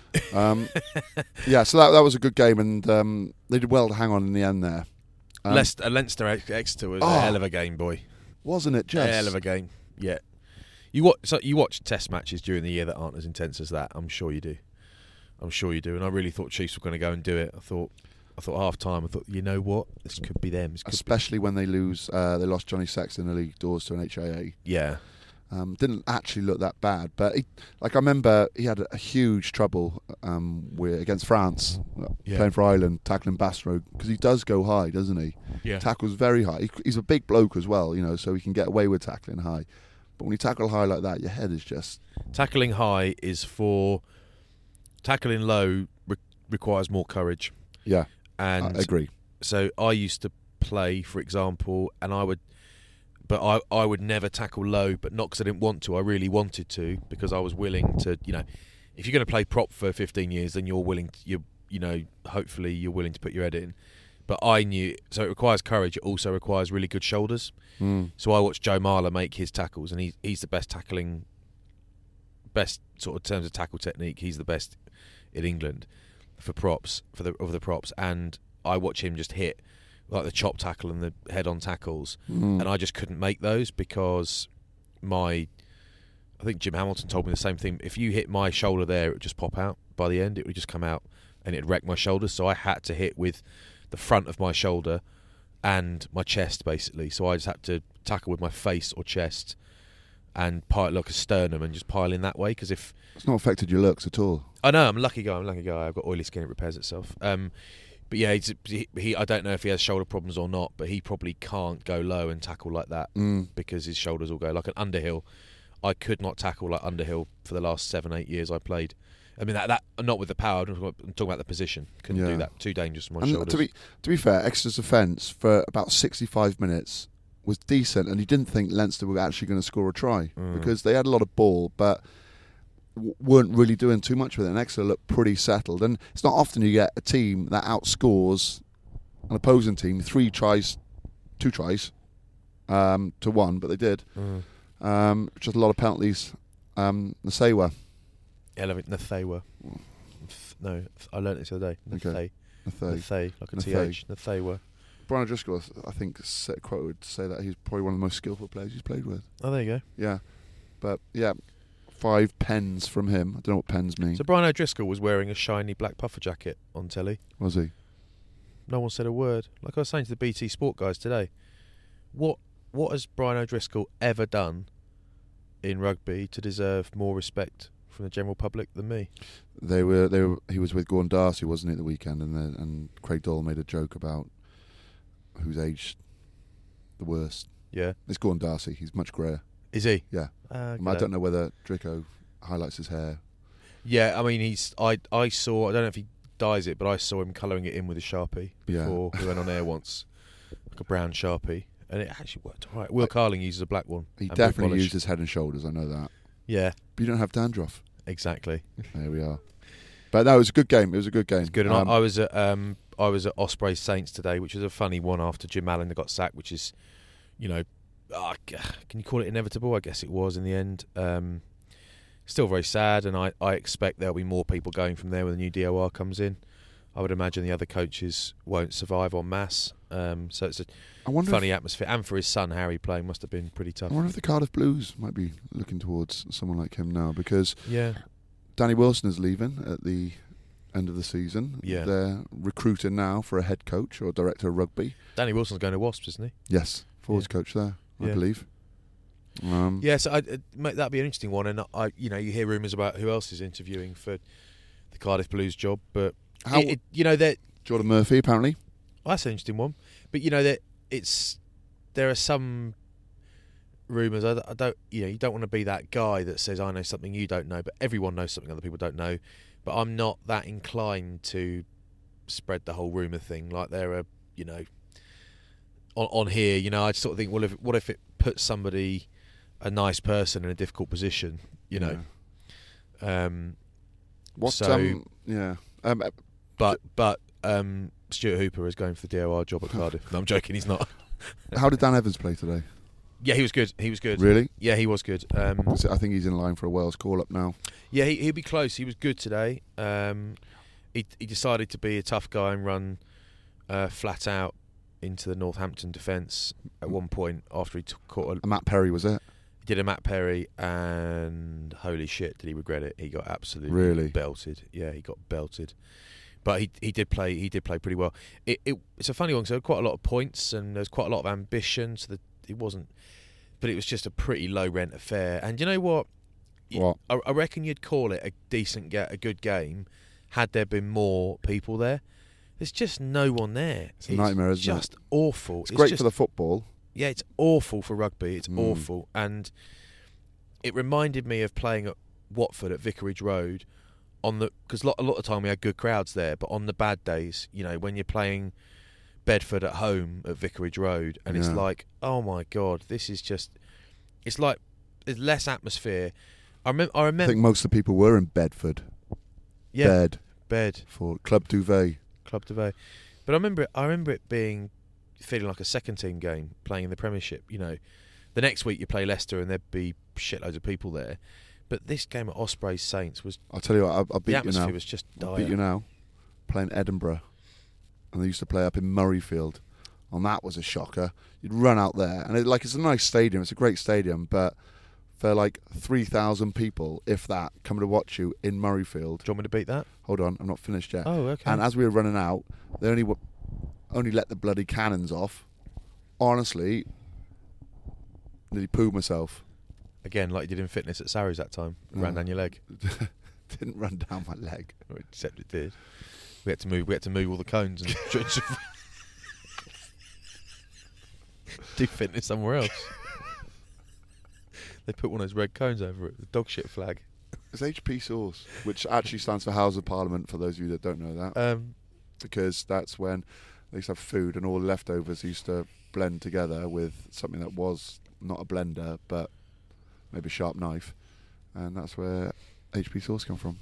[SPEAKER 2] Yeah, so that was a good game, and they did well to hang on in the end there.
[SPEAKER 3] Leinster Exeter was a hell of a game, boy.
[SPEAKER 2] Wasn't it, Jess?
[SPEAKER 3] A hell of a game. Yeah. You watch test matches during the year that aren't as intense as that. I'm sure you do. And I really thought Chiefs were going to go and do it. I thought half time. I thought, you know what, this could be them.
[SPEAKER 2] Especially when they lose. They lost Johnny Sexton in the league doors to an HIA.
[SPEAKER 3] Yeah.
[SPEAKER 2] Didn't actually look that bad, but I remember he had a huge trouble against France, playing for Ireland, tackling Bassroad, because he does go high, doesn't he?
[SPEAKER 3] Yeah.
[SPEAKER 2] Tackles very high. He's a big bloke as well, so he can get away with tackling high. But when you tackle high like that, your head is just...
[SPEAKER 3] Tackling high is for... Tackling low requires more courage.
[SPEAKER 2] Yeah,
[SPEAKER 3] and
[SPEAKER 2] I agree.
[SPEAKER 3] So I used to play, for example, and I would never tackle low, but not because I didn't want to. I really wanted to, because I was willing to. If you're going to play prop for 15 years, then you're willing to. Hopefully you're willing to put your head in. But I knew, so it requires courage. It also requires really good shoulders. So I watched Joe Marler make his tackles, and he's the best sort of terms of tackle technique. He's the best in England for props, of the props, and I watch him just hit like the chop tackle and the head-on tackles, and I just couldn't make those because I think Jim Hamilton told me the same thing. If you hit my shoulder there, it would just pop out. By the end, it would just come out and it'd wreck my shoulders. So I had to hit with the front of my shoulder and my chest, basically. So I just had to tackle with my face or chest and pile like a sternum and just pile in that way. Because if
[SPEAKER 2] it's not affected your looks at all.
[SPEAKER 3] I know, I'm a lucky guy. I've got oily skin; it repairs itself. But yeah, he I don't know if he has shoulder problems or not, but he probably can't go low and tackle like that because his shoulders will go like an Underhill. I could not tackle like Underhill for the last 7-8 years I played. I mean that not with the power. I'm talking about the position. Couldn't do that. Too dangerous for my shoulders.
[SPEAKER 2] To be fair, Exeter's offence for about 65 minutes was decent, and you didn't think Leinster were actually going to score a try because they had a lot of ball, but weren't really doing too much with it. And Exeter looked pretty settled. And it's not often you get a team that outscores an opposing team 2 tries to 1, but they did. Just a lot of penalties. Nasewa.
[SPEAKER 3] Nathewa. No, I learnt this the other day. Nathay, like a TH. Nathewa.
[SPEAKER 2] Brian O'Driscoll, I think, quoted to say that he's probably one of the most skillful players he's played with.
[SPEAKER 3] Oh, there you go.
[SPEAKER 2] Yeah. But, yeah, 5 pens from him. I don't know what pens mean.
[SPEAKER 3] So Brian O'Driscoll was wearing a shiny black puffer jacket on telly.
[SPEAKER 2] Was he?
[SPEAKER 3] No one said a word. Like I was saying to the BT Sport guys today, what has Brian O'Driscoll ever done in rugby to deserve more respect from the general public than me?
[SPEAKER 2] He was with Gordon Darcy, wasn't he, at the weekend, and Craig Doyle made a joke about who's aged the worst.
[SPEAKER 3] Yeah.
[SPEAKER 2] It's Gordon Darcy. He's much greyer.
[SPEAKER 3] Is he?
[SPEAKER 2] Yeah. I don't know whether Drico highlights his hair.
[SPEAKER 3] Yeah, I mean, I saw, I don't know if he dyes it, but I saw him colouring it in with a Sharpie before he went on air once, like a brown Sharpie, and it actually worked all right. Will Carling uses a black one.
[SPEAKER 2] He definitely uses Head and Shoulders, I know that.
[SPEAKER 3] Yeah.
[SPEAKER 2] But you don't have dandruff.
[SPEAKER 3] Exactly.
[SPEAKER 2] There we are. But that was a good game. It was a good game.
[SPEAKER 3] It's good. And I was at Osprey Saints today, which was a funny one after Jim Allen got sacked, which is, can you call it inevitable? I guess it was in the end. Still very sad, and I expect there'll be more people going from there when the new DOR comes in. I would imagine the other coaches won't survive en masse. So it's a funny atmosphere. And for his son, Harry, playing must have been pretty tough.
[SPEAKER 2] I wonder if the Cardiff Blues might be looking towards someone like him now, because Danny Wilson is leaving at the end of the season.
[SPEAKER 3] Yeah.
[SPEAKER 2] They're recruiting now for a head coach or director of rugby.
[SPEAKER 3] Danny Wilson's going to Wasps, isn't he?
[SPEAKER 2] Yes, forwards coach there, I believe.
[SPEAKER 3] So that'd be an interesting one. And you hear rumours about who else is interviewing for the Cardiff Blues job, but
[SPEAKER 2] Jordan Murphy apparently.
[SPEAKER 3] Well, that's an interesting one. But that there are some rumours. I don't, you don't want to be that guy that says I know something you don't know, but everyone knows something other people don't know. But I'm not that inclined to spread the whole rumour thing. Like there are, on here, I sort of think, well, what if it puts somebody, a nice person, in a difficult position,
[SPEAKER 2] Yeah.
[SPEAKER 3] But Stuart Hooper is going for the DOR job at Cardiff. No, I'm joking. He's not.
[SPEAKER 2] How did Dan Evans play today?
[SPEAKER 3] Yeah, he was good. He was good.
[SPEAKER 2] Really?
[SPEAKER 3] Yeah, he was good.
[SPEAKER 2] I think he's in line for a Wales call-up now.
[SPEAKER 3] Yeah, he'll be close. He was good today. He decided to be a tough guy and run flat out into the Northampton defence at one point after he caught
[SPEAKER 2] Matt Perry, was it?
[SPEAKER 3] He did a Matt Perry, and holy shit, did he regret it? He got absolutely belted. Yeah, he got belted. But he did play. He did play pretty well. It's a funny one. So there were quite a lot of points and there's quite a lot of ambition. So it wasn't, but it was just a pretty low rent affair. And you know what?
[SPEAKER 2] What?
[SPEAKER 3] I reckon you'd call it a good game had there been more people there. There's just no one there.
[SPEAKER 2] It's a nightmare, isn't it?
[SPEAKER 3] It's just awful.
[SPEAKER 2] It's great for the football.
[SPEAKER 3] Yeah, it's awful for rugby. It's awful. And it reminded me of playing at Watford at Vicarage Road, because a lot of the time we had good crowds there, but on the bad days, when you're playing Bedford at home at Vicarage Road, and it's like, oh my God, this is just, it's like there's less atmosphere. I remember.
[SPEAKER 2] I think most of the people were in Bedford.
[SPEAKER 3] Yeah,
[SPEAKER 2] Bed for Club Duvet.
[SPEAKER 3] But I remember it feeling like a second team game playing in the Premiership. The next week you play Leicester and there'd be shitloads of people there. But this game at Ospreys Saints was...
[SPEAKER 2] I'll tell you what, I'll beat you now.
[SPEAKER 3] The atmosphere was just dire.
[SPEAKER 2] I'll beat you now. Playing Edinburgh. And they used to play up in Murrayfield. And that was a shocker. You'd run out there. And it's a nice stadium. It's a great stadium. But for 3,000 people, if that, coming to watch you in Murrayfield...
[SPEAKER 3] Do you want me to beat that?
[SPEAKER 2] Hold on, I'm not finished yet.
[SPEAKER 3] Oh, okay.
[SPEAKER 2] And as we were running out, they only let the bloody cannons off. Honestly, nearly pooed myself.
[SPEAKER 3] Again, like you did in fitness at Sarries that time. Ran down your leg.
[SPEAKER 2] Didn't run down my leg.
[SPEAKER 3] Except it did. We had to move all the cones and do fitness somewhere else. They put one of those red cones over it, the dog shit flag.
[SPEAKER 2] It's HP Sauce, which actually stands for House of Parliament, for those of you that don't know that. Because that's when they used to have food and all the leftovers used to blend together with something that was not a blender, but maybe a sharp knife. And that's where HP Sauce come from.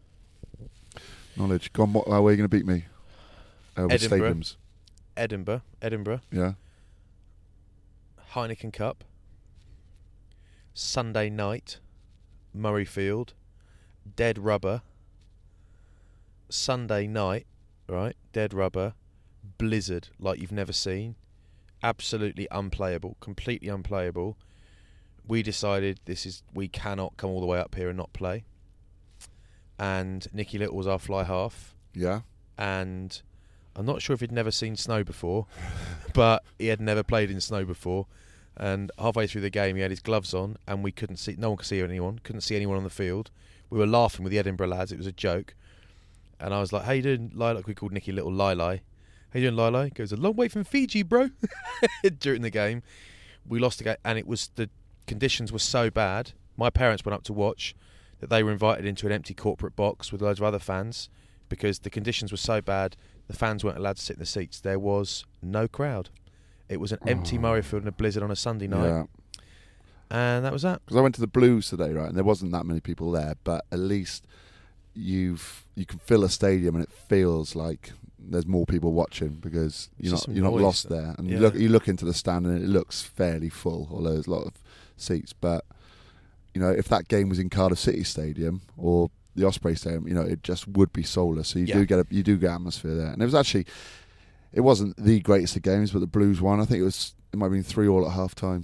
[SPEAKER 2] Knowledge. Go on, where are you going to beat me? With stadiums.
[SPEAKER 3] Edinburgh.
[SPEAKER 2] Yeah.
[SPEAKER 3] Heineken Cup. Sunday night. Murrayfield. Dead Rubber. Sunday night, right? Dead Rubber. Blizzard like you've never seen. Absolutely unplayable. Completely unplayable. We decided we cannot come all the way up here and not play. And Nicky Little was our fly half.
[SPEAKER 2] Yeah.
[SPEAKER 3] And I'm not sure if he'd never seen snow before, but he had never played in snow before. And halfway through the game, he had his gloves on, and we couldn't see. No one could see anyone. Couldn't see anyone on the field. We were laughing with the Edinburgh lads. It was a joke. And I was like, "How you doing, Lilac?" We called Nicky Little Lili. "How you doing, Lili?" He goes, "A long way from Fiji, bro." During the game, we lost the game, and the conditions were so bad. My parents went up to watch, that they were invited into an empty corporate box with loads of other fans because the conditions were so bad. The fans weren't allowed to sit in the seats. There was no crowd. It was an empty Murrayfield in a blizzard on a Sunday night. Yeah. And that was that.
[SPEAKER 2] Because I went to the Blues today, right, and there wasn't that many people there, but at least you can fill a stadium and it feels like there's more people watching because you're not lost there. And you look into the stand and it looks fairly full, although there's a lot of seats. But if that game was in Cardiff City Stadium or the Osprey Stadium, it just would be soulless. So you do get atmosphere there. And it wasn't the greatest of games, but the Blues won. I think it might have been 3-3 at half time.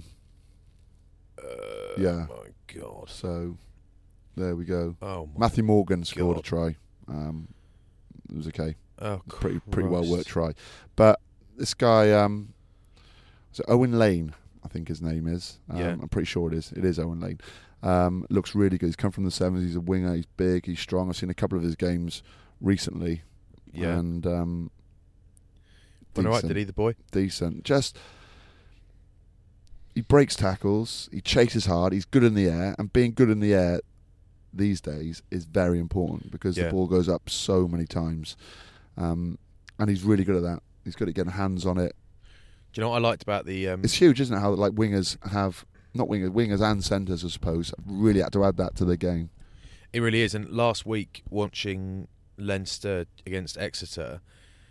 [SPEAKER 2] Yeah.
[SPEAKER 3] Oh my God.
[SPEAKER 2] So there we go.
[SPEAKER 3] Oh
[SPEAKER 2] Matthew Morgan scored a try. It was okay.
[SPEAKER 3] Oh,
[SPEAKER 2] pretty well worked try. But this guy, so Owen Lane, I think his name is. I'm pretty sure it is. It is Owen Lane. Looks really good. He's come from the Sevens. He's a winger. He's big. He's strong. I've seen a couple of his games recently.
[SPEAKER 3] Yeah.
[SPEAKER 2] And
[SPEAKER 3] all right, did he, the boy?
[SPEAKER 2] Decent. Just he breaks tackles, he chases hard, he's good in the air, and being good in the air these days is very important because the ball goes up so many times. And he's really good at that. He's good at getting hands on it.
[SPEAKER 3] Do you know what I liked about the...
[SPEAKER 2] It's huge, isn't it, how like wingers and centres, I suppose, really had to add that to the game.
[SPEAKER 3] It really is. And last week, watching Leinster against Exeter,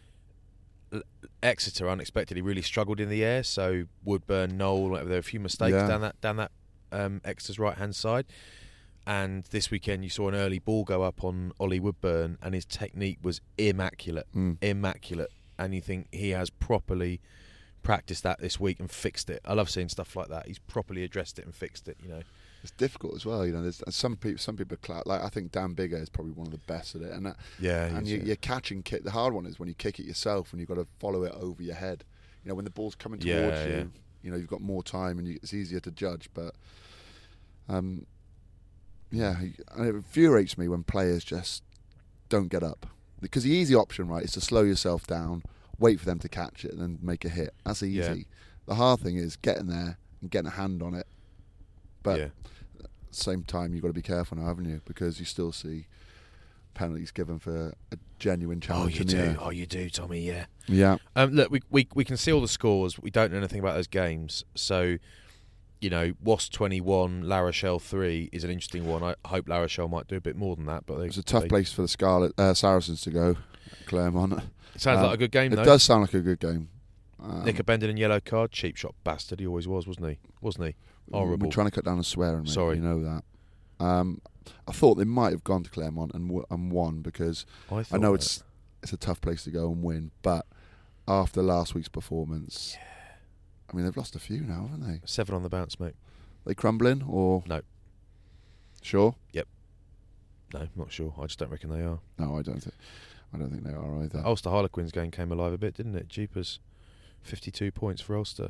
[SPEAKER 3] Exeter unexpectedly really struggled in the air. So Woodburn, Noel, there were a few mistakes down that Exeter's right-hand side. And this weekend you saw an early ball go up on Ollie Woodburn and his technique was immaculate. Immaculate. And you think he has properly practiced that this week and fixed it. I love seeing stuff like that. He's properly addressed it and fixed it, you know.
[SPEAKER 2] It's difficult as well, you know. There's some people like I think Dan Biggar is probably one of the best at it, and you're catching kick. The hard one is when you kick it yourself and you've got to follow it over your head. You know, when the ball's coming towards you, you know, you've got more time and it's easier to judge. But and it infuriates me when players just don't get up, because the easy option, right, is to slow yourself down, wait for them to catch it, and then make a hit. That's easy. Yeah. The hard thing is getting there and getting a hand on it. But at the same time, you've got to be careful now, haven't you? Because you still see penalties given for a genuine challenge.
[SPEAKER 3] Oh, you do, Tommy, yeah.
[SPEAKER 2] Yeah.
[SPEAKER 3] Look, we can see all the scores. We don't know anything about those games. So, you know, Wasps 21, La Rochelle 3 is an interesting one. I hope La Rochelle might do a bit more than that. But
[SPEAKER 2] it's a tough place for the Saracens to go, Claremont.
[SPEAKER 3] It sounds like a good game, though.
[SPEAKER 2] It does sound like a good game.
[SPEAKER 3] Nick Abendon, yellow card, cheap shot bastard. He always was, wasn't he? Horrible.
[SPEAKER 2] We're trying to cut down the swearing, mate.
[SPEAKER 3] Sorry.
[SPEAKER 2] You know that. I thought they might have gone to Claremont and won, because I know it's a tough place to go and win, but after last week's performance, I mean, they've lost a few now, haven't they?
[SPEAKER 3] 7 on the bounce, mate.
[SPEAKER 2] They crumbling or
[SPEAKER 3] no?
[SPEAKER 2] Sure.
[SPEAKER 3] Yep. No, not sure. I just don't reckon they are.
[SPEAKER 2] No, I don't think they are either.
[SPEAKER 3] Ulster Harlequins game came alive a bit, didn't it? Jeepers, 52 points for Ulster.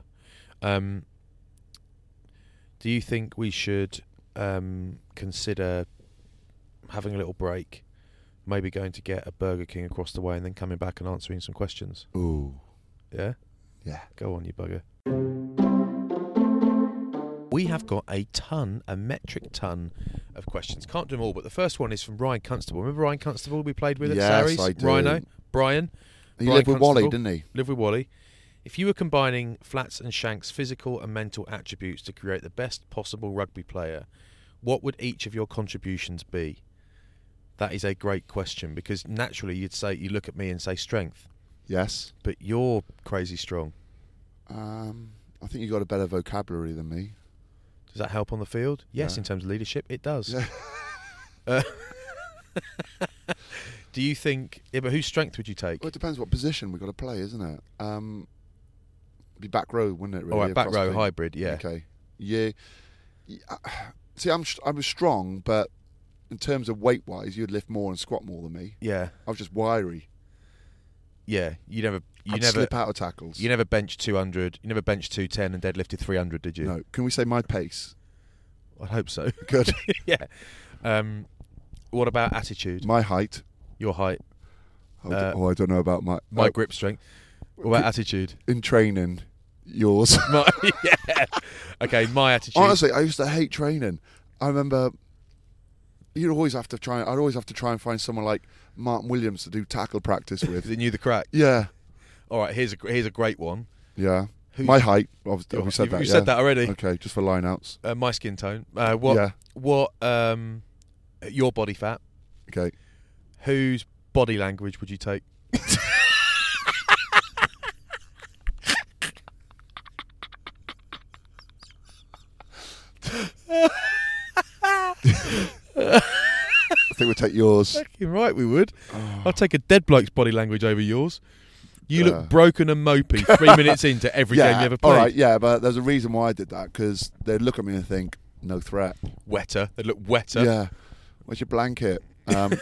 [SPEAKER 3] Do you think we should consider having a little break, maybe going to get a Burger King across the way and then coming back and answering some questions?
[SPEAKER 2] Ooh.
[SPEAKER 3] Yeah?
[SPEAKER 2] Yeah.
[SPEAKER 3] Go on, you bugger. We have got a metric ton of questions. Can't do them all, but the first one is from Ryan Constable. Remember Ryan Constable we played with at Saris?
[SPEAKER 2] Yes, I do.
[SPEAKER 3] Rhino? Brian?
[SPEAKER 2] He lived with Wally, didn't he?
[SPEAKER 3] Lived with Wally. If you were combining Flats and Shank's physical and mental attributes to create the best possible rugby player, what would each of your contributions be? That is a great question, because naturally you look at me and say strength.
[SPEAKER 2] Yes.
[SPEAKER 3] But you're crazy strong.
[SPEAKER 2] I think you've got a better vocabulary than me.
[SPEAKER 3] Does that help on the field? Yes, in terms of leadership, it does. Yeah. Do you think... Yeah, but whose strength would you take?
[SPEAKER 2] Well, it depends what position we've got to play, isn't it? It'd be back row, wouldn't it, really?
[SPEAKER 3] All right, back row, hybrid, yeah.
[SPEAKER 2] Okay. Yeah. See, I was strong, but in terms of weight-wise, you'd lift more and squat more than me.
[SPEAKER 3] Yeah.
[SPEAKER 2] I was just wiry.
[SPEAKER 3] Yeah, you never
[SPEAKER 2] slip out of tackles.
[SPEAKER 3] You never benched 200. You never benched 210 and deadlifted 300, did you?
[SPEAKER 2] No. Can we say my pace?
[SPEAKER 3] I'd hope so.
[SPEAKER 2] Good.
[SPEAKER 3] Yeah. What about attitude?
[SPEAKER 2] My height.
[SPEAKER 3] Your height.
[SPEAKER 2] I don't know about
[SPEAKER 3] my grip strength. What about attitude?
[SPEAKER 2] In training, yours.
[SPEAKER 3] Yeah. Okay, my attitude.
[SPEAKER 2] Honestly, I used to hate training. I remember I'd always have to try and find someone like Martin Williams to do tackle practice with.
[SPEAKER 3] They knew the crack.
[SPEAKER 2] Yeah. All
[SPEAKER 3] right, here's a great one.
[SPEAKER 2] Yeah. My height. Obviously, we said that.
[SPEAKER 3] You said that already.
[SPEAKER 2] Okay, just for lineouts.
[SPEAKER 3] My skin tone. What? Your body fat.
[SPEAKER 2] Okay.
[SPEAKER 3] Whose body language would you take?
[SPEAKER 2] I think we'd take yours.
[SPEAKER 3] Fucking right, we would. Oh. I'll take a dead bloke's body language over yours. You look broken and mopey 3 minutes into every game you ever played.
[SPEAKER 2] All right, yeah, but there's a reason why I did that, because they'd look at me and think, no threat.
[SPEAKER 3] Wetter. They'd look wetter.
[SPEAKER 2] Yeah. Where's your blanket? And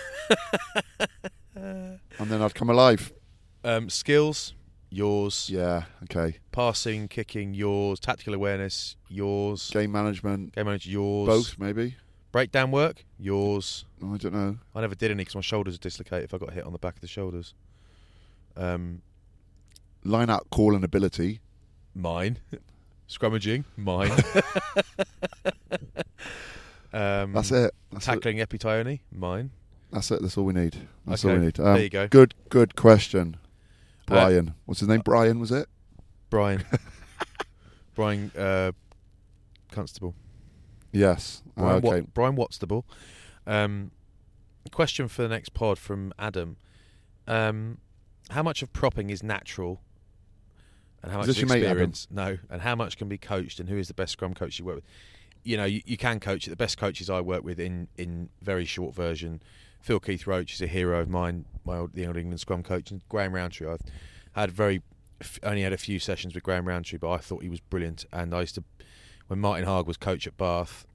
[SPEAKER 2] then I'd come alive.
[SPEAKER 3] Skills, yours.
[SPEAKER 2] Yeah, okay.
[SPEAKER 3] Passing, kicking, yours. Tactical awareness, yours.
[SPEAKER 2] Game management,
[SPEAKER 3] yours.
[SPEAKER 2] Both, maybe.
[SPEAKER 3] Breakdown work, yours.
[SPEAKER 2] Oh, I don't know.
[SPEAKER 3] I never did any because my shoulders are dislocated if I got hit on the back of the shoulders.
[SPEAKER 2] Line out calling ability.
[SPEAKER 3] Mine. Scrummaging, mine.
[SPEAKER 2] That's it.
[SPEAKER 3] Tackling Epitione, mine.
[SPEAKER 2] That's it. That's all we need. That's
[SPEAKER 3] Okay,
[SPEAKER 2] all we need.
[SPEAKER 3] there you go.
[SPEAKER 2] Good question. Brian. What's his name? Brian, was it?
[SPEAKER 3] Brian. Brian Constable.
[SPEAKER 2] Yes. Okay.
[SPEAKER 3] Brian Watstable. Question for the next pod from Adam. How much of propping is natural and how much is experience? No. And how much can be coached, and who is the best scrum coach you work with? You know, you can coach it. The best coaches I work with in very short version, Phil Keith Roach is a hero of mine, the old England scrum coach, and Graham Rowntree. I've only had a few sessions with Graham Rowntree, but I thought he was brilliant. And I used to, when Martin Haag was coach at Bath,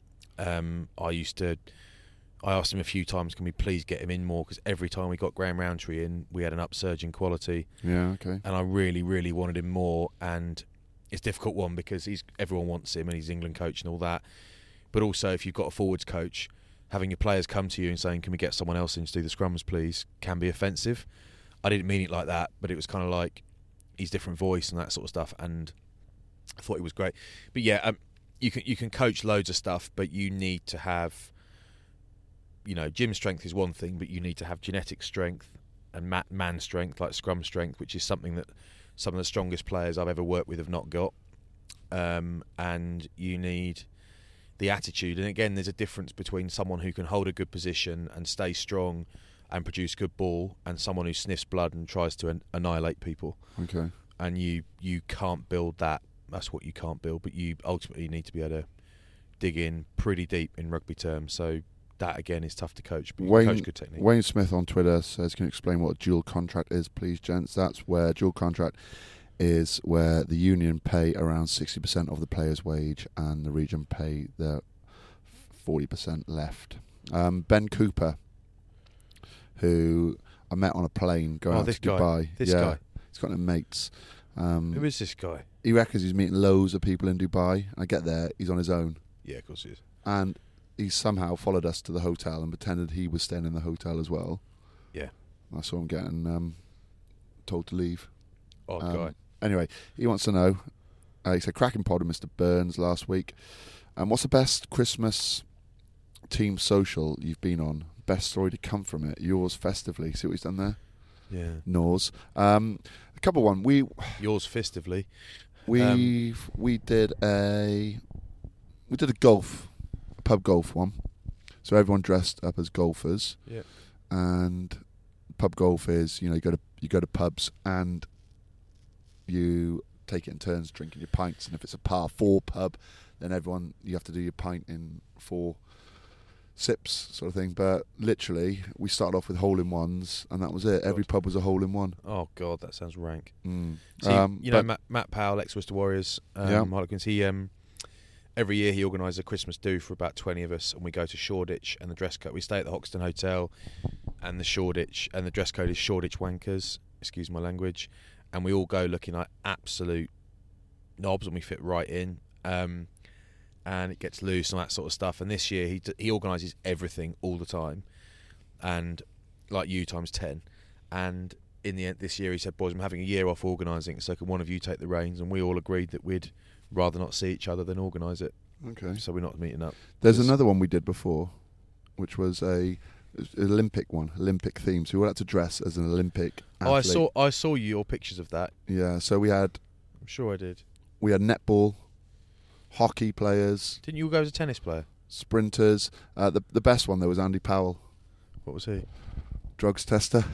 [SPEAKER 3] I asked him a few times, can we please get him in more? Because every time we got Graham Rowntree in, we had an upsurge in quality.
[SPEAKER 2] Yeah, okay.
[SPEAKER 3] And I really, really wanted him more. And it's a difficult one because everyone wants him and he's England coach and all that. But also, if you've got a forwards coach, having your players come to you and saying, can we get someone else in to do the scrums, please, can be offensive. I didn't mean it like that, but it was kind of like his different voice and that sort of stuff. And I thought it was great. But yeah, you can coach loads of stuff, but you need to have, gym strength is one thing, but you need to have genetic strength and man strength, like scrum strength, which is something that some of the strongest players I've ever worked with have not got. And you need the attitude. And again, there's a difference between someone who can hold a good position and stay strong and produce good ball, and someone who sniffs blood and tries to annihilate people.
[SPEAKER 2] Okay.
[SPEAKER 3] And you can't build that. That's what you can't build. But you ultimately need to be able to dig in pretty deep in rugby terms. So that again is tough to coach, but you can coach good technique.
[SPEAKER 2] Wayne Smith on Twitter says, can you explain what a dual contract is, please, gents? That's where dual contract is where the union pay around 60% of the player's wage and the region pay the 40% left. Ben Cooper, who I met on a plane going out to Dubai.
[SPEAKER 3] This guy.
[SPEAKER 2] He's got no mates.
[SPEAKER 3] Who is this guy?
[SPEAKER 2] He reckons he's meeting loads of people in Dubai. I get there, he's on his own.
[SPEAKER 3] Yeah, of course he is.
[SPEAKER 2] And he somehow followed us to the hotel and pretended he was staying in the hotel as well.
[SPEAKER 3] Yeah.
[SPEAKER 2] I saw him getting told to leave.
[SPEAKER 3] Odd guy.
[SPEAKER 2] Anyway, he wants to know, he said, cracking pod with Mr. Burns last week. What's the best Christmas team social you've been on? Best story to come from it? Yours festively. See what he's done there?
[SPEAKER 3] Yeah.
[SPEAKER 2] Nors. A couple one.
[SPEAKER 3] Yours festively.
[SPEAKER 2] We did a pub golf one. So everyone dressed up as golfers.
[SPEAKER 3] Yeah.
[SPEAKER 2] And pub golf is, you go to pubs and you take it in turns drinking your pints, and if it's a par 4 pub, then you have to do your pint in 4 sips sort of thing. But literally we started off with hole-in-ones and that was it. Every pub was a hole-in-one.
[SPEAKER 3] Oh god, that sounds rank.
[SPEAKER 2] So
[SPEAKER 3] Matt Powell, ex-Worcester Warriors, Harlequins, he every year he organises a Christmas do for about 20 of us, and we go to Shoreditch, and the dress code, we stay at the Hoxton Hotel, and the dress code is Shoreditch wankers, excuse my language, and we all go looking like absolute knobs and we fit right in, and it gets loose and that sort of stuff. And this year he organises everything all the time, and like you times 10. And in the end this year he said, boys, I'm having a year off organising, so can one of you take the reins? And we all agreed that we'd rather not see each other than organise it.
[SPEAKER 2] Okay.
[SPEAKER 3] So we're not meeting up.
[SPEAKER 2] There's another one we did before, which was an Olympic theme. So we all had to dress as an Olympic athlete.
[SPEAKER 3] I saw your pictures of that.
[SPEAKER 2] Yeah, so I'm
[SPEAKER 3] sure I did.
[SPEAKER 2] We had netball, hockey players.
[SPEAKER 3] Didn't you go as a tennis player?
[SPEAKER 2] Sprinters. The best one, there was Andy Powell.
[SPEAKER 3] What was he?
[SPEAKER 2] Drugs tester.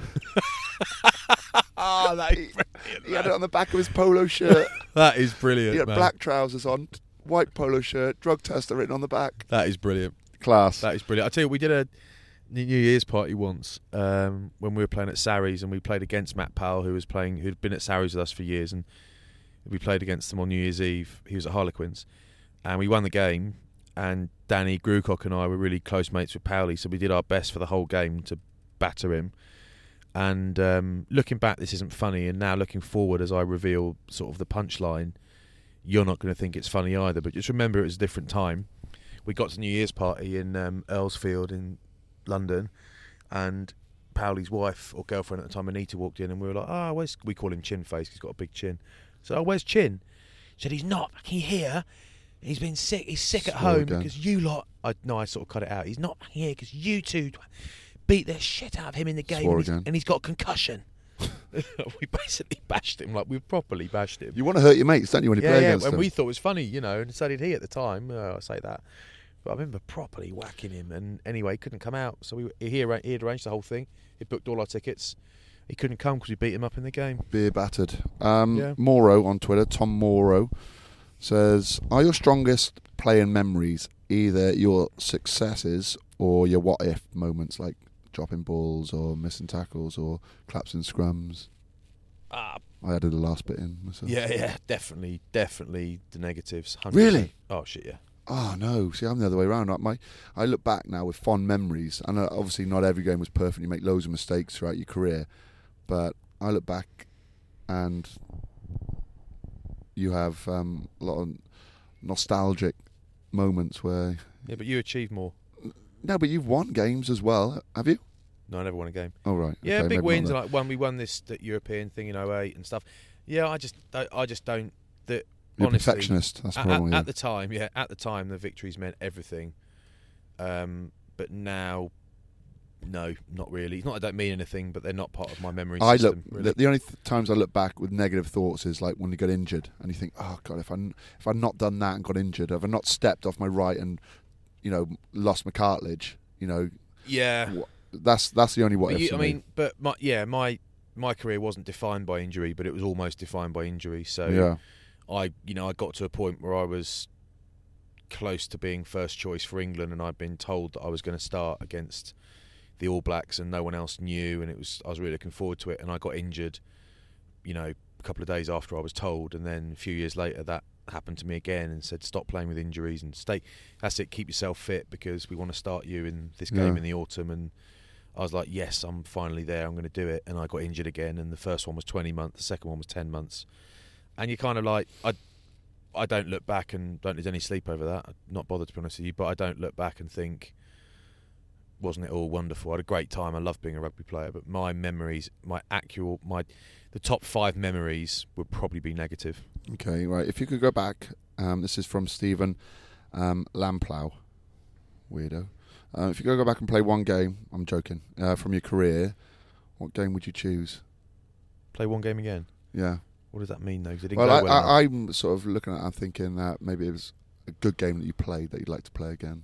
[SPEAKER 3] Oh, that is brilliant.
[SPEAKER 2] He had it on the back of his polo shirt.
[SPEAKER 3] That is brilliant.
[SPEAKER 2] He had
[SPEAKER 3] man.
[SPEAKER 2] black trousers on, white polo shirt, drug tester written on the back.
[SPEAKER 3] That is brilliant.
[SPEAKER 2] Class.
[SPEAKER 3] That is brilliant. I tell you, we did a New Year's party once when we were playing at Sarries, and we played against Matt Powell, who'd been at Sarries with us for years, and we played against him on New Year's Eve. He was at Harlequins, and we won the game. And Danny Grucock and I were really close mates with Powley, so we did our best for the whole game to batter him. And looking back, this isn't funny, and now looking forward, as I reveal sort of the punchline, you're not going to think it's funny either. But just remember, it was a different time. We got to New Year's party in Earlsfield in London, and Powley's wife or girlfriend at the time, Anita, walked in, and we were like, we call him Chin Face, he's got a big chin. So, where's Chin? Said he's not fucking here. He's been sick. He's sick at
[SPEAKER 2] Swore
[SPEAKER 3] home
[SPEAKER 2] again.
[SPEAKER 3] because you lot. I sort of cut it out. He's not here because you two beat the shit out of him in the game,
[SPEAKER 2] Swore
[SPEAKER 3] and
[SPEAKER 2] again.
[SPEAKER 3] he's got a concussion. We basically bashed him. Like, we properly bashed him.
[SPEAKER 2] You want to hurt your mates, don't you, when you play against
[SPEAKER 3] and
[SPEAKER 2] them?
[SPEAKER 3] we thought it was funny, and so did he at the time. I say that. But I remember properly whacking him, and anyway, he couldn't come out. So he had arranged the whole thing. He booked all our tickets. He couldn't come because we beat him up in the game.
[SPEAKER 2] Beer battered.
[SPEAKER 3] Yeah.
[SPEAKER 2] Moro on Twitter, Tom Moro, says, are your strongest playing memories either your successes or your what-if moments, like dropping balls or missing tackles or claps and scrums? I added the last bit in myself.
[SPEAKER 3] Yeah, definitely the negatives. 100%.
[SPEAKER 2] Really?
[SPEAKER 3] Oh, shit, yeah.
[SPEAKER 2] Oh, no. See, I'm the other way around. I look back now with fond memories, and obviously not every game was perfect. You make loads of mistakes throughout your career, but I look back and you have a lot of nostalgic moments where...
[SPEAKER 3] Yeah, but you achieved more.
[SPEAKER 2] No, but you've won games as well, have you?
[SPEAKER 3] No, I never won a game.
[SPEAKER 2] Oh, right.
[SPEAKER 3] Yeah,
[SPEAKER 2] Okay,
[SPEAKER 3] big
[SPEAKER 2] maybe
[SPEAKER 3] wins,
[SPEAKER 2] not
[SPEAKER 3] like when we won that European thing in 2008 and stuff. Yeah, I just don't.
[SPEAKER 2] You're
[SPEAKER 3] Honestly,
[SPEAKER 2] a perfectionist. That's the problem.
[SPEAKER 3] at the time, the victories meant everything. But now, no, not really. It's not I don't mean anything, but they're not part of my memory system. Really.
[SPEAKER 2] The only times I look back with negative thoughts is like when you get injured and you think, oh God, if I'd not done that and got injured, if I'd not stepped off my right and lost my cartilage,
[SPEAKER 3] Yeah.
[SPEAKER 2] That's the only what ifs.
[SPEAKER 3] But my career wasn't defined by injury, but it was almost defined by injury. So
[SPEAKER 2] yeah.
[SPEAKER 3] I got to a point where I was close to being first choice for England, and I'd been told that I was going to start against the All Blacks, and no one else knew, and I was really looking forward to it. And I got injured, a couple of days after I was told, and then a few years later that happened to me again, and said stop playing with injuries and stay. That's it. Keep yourself fit because we want to start you in this game in the autumn. And I was like, yes, I'm finally there. I'm going to do it. And I got injured again, and the first one was 20 months, the second one was 10 months. And you're kind of like, I don't look back and don't lose any sleep over that. I'm not bothered, to be honest with you, but I don't look back and think, wasn't it all wonderful? I had a great time. I love being a rugby player, but my memories, the top 5 memories would probably be negative.
[SPEAKER 2] Okay, right. If you could go back, this is from Stephen Lamplow, weirdo. If you could go back and play one game, I'm joking, from your career, what game would you choose?
[SPEAKER 3] Play one game again?
[SPEAKER 2] Yeah.
[SPEAKER 3] What does that mean, though? 'Cause it didn't go well enough.
[SPEAKER 2] I'm sort of looking at it and thinking that maybe it was a good game that you played that you'd like to play again.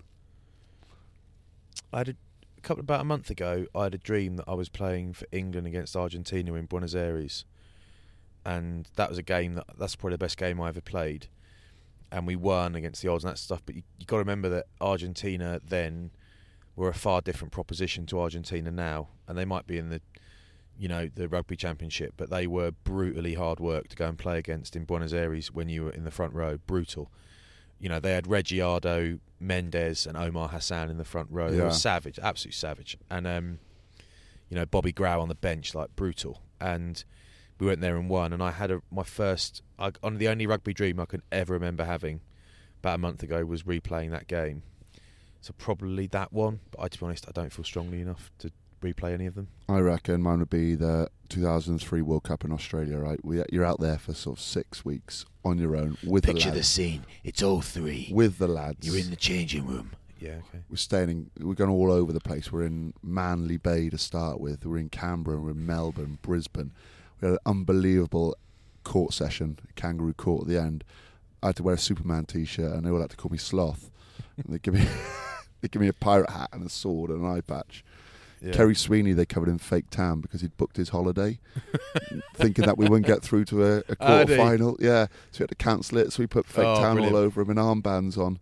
[SPEAKER 3] I had about a month ago, I had a dream that I was playing for England against Argentina in Buenos Aires, and that was a game that's probably the best game I ever played, and we won against the odds and that stuff. But you got to remember that Argentina then were a far different proposition to Argentina now, and they might be in the rugby championship, but they were brutally hard work to go and play against in Buenos Aires when you were in the front row. Brutal. They had Regiardo, Mendes and Omar Hassan in the front row. They were savage, absolute savage. And, Bobby Grau on the bench, like brutal. And we went there and won. And I had the only rugby dream I can ever remember having about a month ago was replaying that game. So probably that one. But to be honest, I don't feel strongly enough to replay any of them.
[SPEAKER 2] I reckon mine would be the 2003 World Cup in Australia, right? You're out there for sort of 6 weeks on your own with the lads.
[SPEAKER 3] Picture the scene. It's 2003.
[SPEAKER 2] With the lads.
[SPEAKER 3] You're in the changing room. Yeah, okay.
[SPEAKER 2] We're going all over the place. We're in Manly Bay to start with. We're in Canberra, we're in Melbourne, Brisbane. We had an unbelievable court session, Kangaroo Court at the end. I had to wear a Superman t-shirt and they all had to call me Sloth. And they give me a pirate hat and a sword and an eye patch. Yeah. Kerry Sweeney they covered in fake tan because he'd booked his holiday, thinking that we wouldn't get through to a quarter final. Yeah, so we had to cancel it. So we put fake tan all over him and armbands on.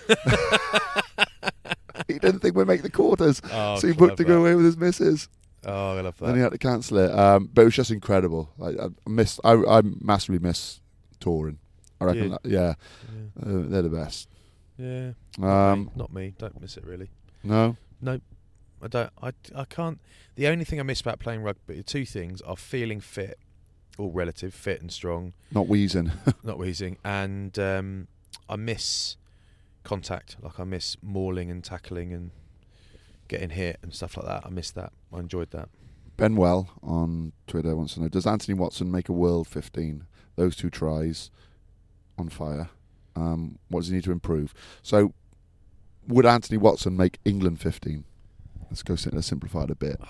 [SPEAKER 2] He didn't think we'd make the quarters, so he booked to go away with his missus.
[SPEAKER 3] Oh, I love that.
[SPEAKER 2] Then he had to cancel it. But it was just incredible. I massively miss touring. I reckon. They're the best.
[SPEAKER 3] Yeah. Not me. Don't miss it really.
[SPEAKER 2] No.
[SPEAKER 3] Nope. I don't. I can't. The only thing I miss about playing rugby, 2 things, are feeling fit, all relative, fit and strong.
[SPEAKER 2] Not wheezing.
[SPEAKER 3] Not wheezing. And I miss contact. Like I miss mauling and tackling and getting hit and stuff like that. I miss that. I enjoyed that.
[SPEAKER 2] Benwell on Twitter wants to know, does Anthony Watson make a World 15? Those 2 tries on fire. What does he need to improve? So, would Anthony Watson make England 15? Let's simplify it a bit.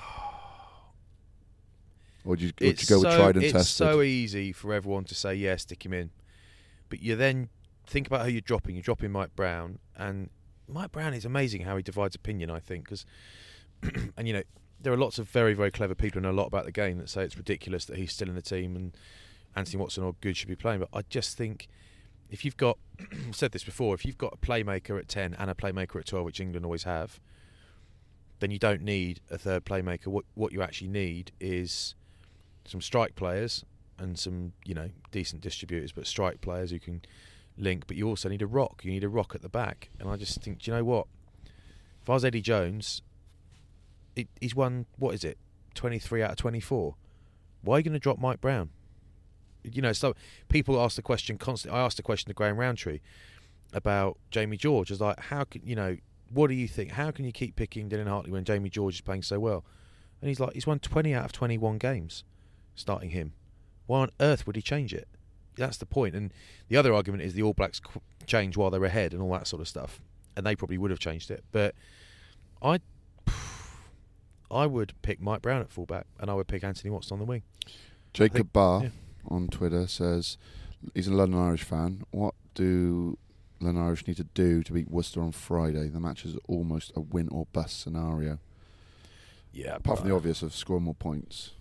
[SPEAKER 2] Or would you go with tried and tested?
[SPEAKER 3] It's so easy for everyone to say, yeah, stick him in. But you then think about who you're dropping. You're dropping Mike Brown. And Mike Brown is amazing how he divides opinion, I think. Cause, and, you know, there are lots of very, very clever people who know a lot about the game that say it's ridiculous that he's still in the team and Anthony Watson or Good should be playing. But I just think if you've got, I've said this before, if you've got a playmaker at 10 and a playmaker at 12, which England always have, then you don't need a third playmaker. What you actually need is some strike players and some, you know, decent distributors, but strike players who can link. But you also need a rock. You need a rock at the back. And I just think, do you know what? If I was Eddie Jones, he's won, 23 out of 24. Why are you going to drop Mike Brown? You know, so people ask the question constantly. I asked the question to Graham Rowntree about Jamie George. I was like, how can, you know, what do you think? How can you keep picking Dylan Hartley when Jamie George is playing so well? And he's like, he's won 20 out of 21 games starting him. Why on earth would he change it? That's the point. And the other argument is the All Blacks change while they're ahead and all that sort of stuff. And they probably would have changed it. But I would pick Mike Brown at fullback and I would pick Anthony Watson on the wing.
[SPEAKER 2] Jacob Barr on Twitter says he's a London Irish fan. What do London Irish need to do to beat Worcester on Friday? The match is almost a win or bust scenario.
[SPEAKER 3] Yeah,
[SPEAKER 2] apart from the obvious of scoring more points.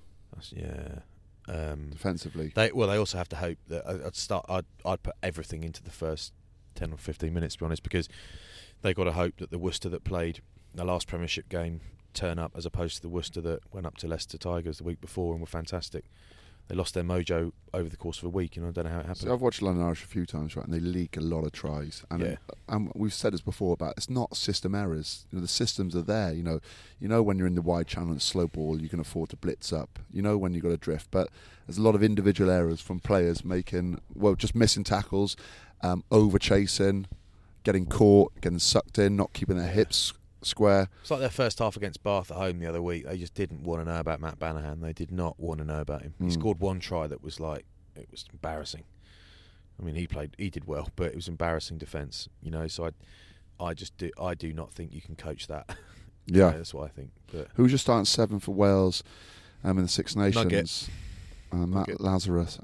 [SPEAKER 2] Defensively,
[SPEAKER 3] they also have to hope that I'd put everything into the first 10 or 15 minutes, to be honest, because they got to hope that the Worcester that played the last Premiership game turn up as opposed to the Worcester that went up to Leicester Tigers the week before and were fantastic. They lost their mojo over the course of a week, and I don't know how it happened.
[SPEAKER 2] So I've watched London Irish a few times, right, and they leak a lot of tries. And we've said this before about it's not system errors. You know, the systems are there. You know when you're in the wide channel and slow ball, you can afford to blitz up. You know when you've got to drift, but there's a lot of individual errors from players just missing tackles, over chasing, getting caught, getting sucked in, not keeping their hips square.
[SPEAKER 3] It's like their first half against Bath at home the other week. They just didn't want to know about Matt Banahan. They did not want to know about him. He scored one try that was it was embarrassing. I mean, he did well, but it was embarrassing defence. You know, so I do not think you can coach that.
[SPEAKER 2] Yeah,
[SPEAKER 3] that's what I think. But
[SPEAKER 2] who's your starting 7 for Wales in the Six Nations? Matt Lazarus.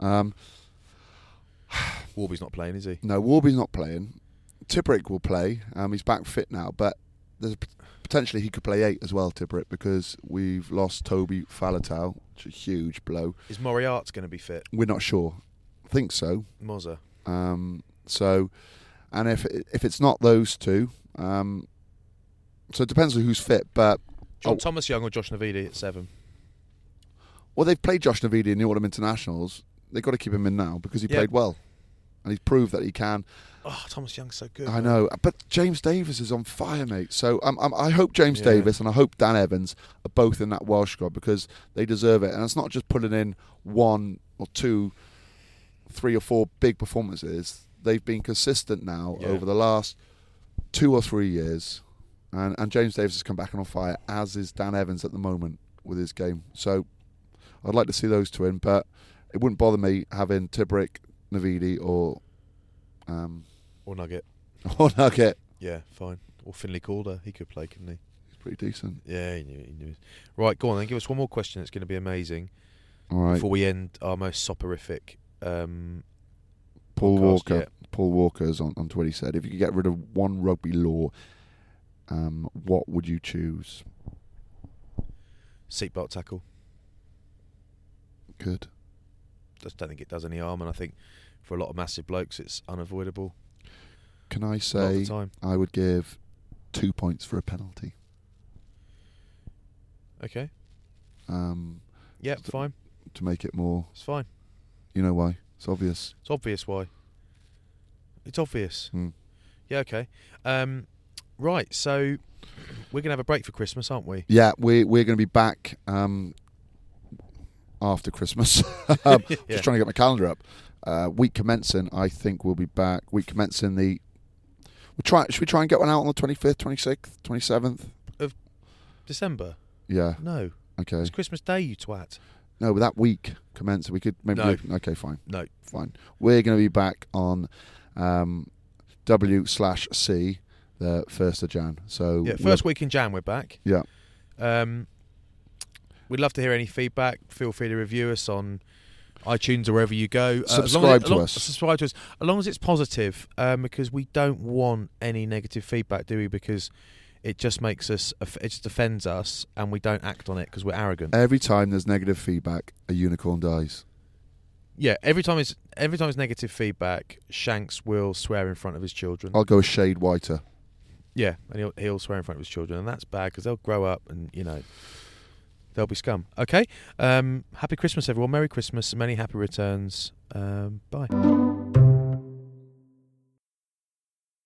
[SPEAKER 3] Warby's not playing, is he?
[SPEAKER 2] No, Warby's not playing. Tipperick will play. He's back fit now, but there's potentially he could play 8 as well, Tipperick, because we've lost Toby Faletau, which is a huge blow.
[SPEAKER 3] Is Moriarty going to be fit?
[SPEAKER 2] We're not sure. I think so.
[SPEAKER 3] Mozza.
[SPEAKER 2] So, and if it's not those two, so it depends on who's fit. But
[SPEAKER 3] John Thomas Young or Josh Navidi at 7?
[SPEAKER 2] Well, they've played Josh Navidi in the Autumn Internationals. They've got to keep him in now because he played well, and he's proved that he can.
[SPEAKER 3] Oh, Thomas Young's so good.
[SPEAKER 2] I know, but James Davis is on fire, mate. So I hope James Davis and I hope Dan Evans are both in that Welsh squad because they deserve it. And it's not just putting in 1 or 2, 3 or 4 big performances. They've been consistent now over the last 2 or 3 years. And James Davis has come back on fire, as is Dan Evans at the moment with his game. So I'd like to see those two in, but it wouldn't bother me having Tipperick, Navidi or
[SPEAKER 3] Nugget.
[SPEAKER 2] Or Nugget.
[SPEAKER 3] Yeah, fine. Or Finlay Calder. He could play, couldn't he?
[SPEAKER 2] He's pretty decent.
[SPEAKER 3] Yeah, he knew. Right, go on then. Give us one more question. It's going to be amazing.
[SPEAKER 2] All right.
[SPEAKER 3] Before we end our most soporific
[SPEAKER 2] Paul
[SPEAKER 3] podcast
[SPEAKER 2] Walker.
[SPEAKER 3] yet.
[SPEAKER 2] Paul Walker's on Twitter said, if you could get rid of one rugby law, what would you choose?
[SPEAKER 3] Seatbelt tackle.
[SPEAKER 2] Good.
[SPEAKER 3] Just don't think it does any harm, and I think for a lot of massive blokes it's unavoidable.
[SPEAKER 2] Can I say I would give 2 points for a penalty?
[SPEAKER 3] Okay.
[SPEAKER 2] Yeah,
[SPEAKER 3] fine.
[SPEAKER 2] To make it more...
[SPEAKER 3] It's fine.
[SPEAKER 2] You know why? It's obvious.
[SPEAKER 3] It's obvious why. It's obvious. Yeah, okay. Right, so we're going to have a break for Christmas, aren't we?
[SPEAKER 2] Yeah, we're going to be back after Christmas. Just trying to get my calendar up. Week commencing, I think we'll be back. Week commencing the... Should we try and get one out on the 25th, 26th, 27th?
[SPEAKER 3] Of December?
[SPEAKER 2] Yeah.
[SPEAKER 3] No.
[SPEAKER 2] Okay.
[SPEAKER 3] It's Christmas Day, you twat.
[SPEAKER 2] No, but that week commence. We could maybe.
[SPEAKER 3] No.
[SPEAKER 2] Okay, fine.
[SPEAKER 3] No.
[SPEAKER 2] Fine. We're going to be back on W/C the 1st of Jan. So
[SPEAKER 3] Yeah, first week in Jan we're back.
[SPEAKER 2] Yeah.
[SPEAKER 3] We'd love to hear any feedback. Feel free to review us on iTunes or wherever you go.
[SPEAKER 2] Subscribe to us.
[SPEAKER 3] Subscribe to us. As long as it's positive, because we don't want any negative feedback, do we? Because it just makes us, it just offends us, and we don't act on it because we're arrogant.
[SPEAKER 2] Every time there's negative feedback, a unicorn dies.
[SPEAKER 3] Yeah, every time it's negative feedback, Shanks will swear in front of his children.
[SPEAKER 2] I'll go a shade whiter.
[SPEAKER 3] Yeah, and he'll swear in front of his children, and that's bad because they'll grow up and they'll be scum. Okay, happy Christmas, everyone. Merry Christmas. Many happy returns. Bye.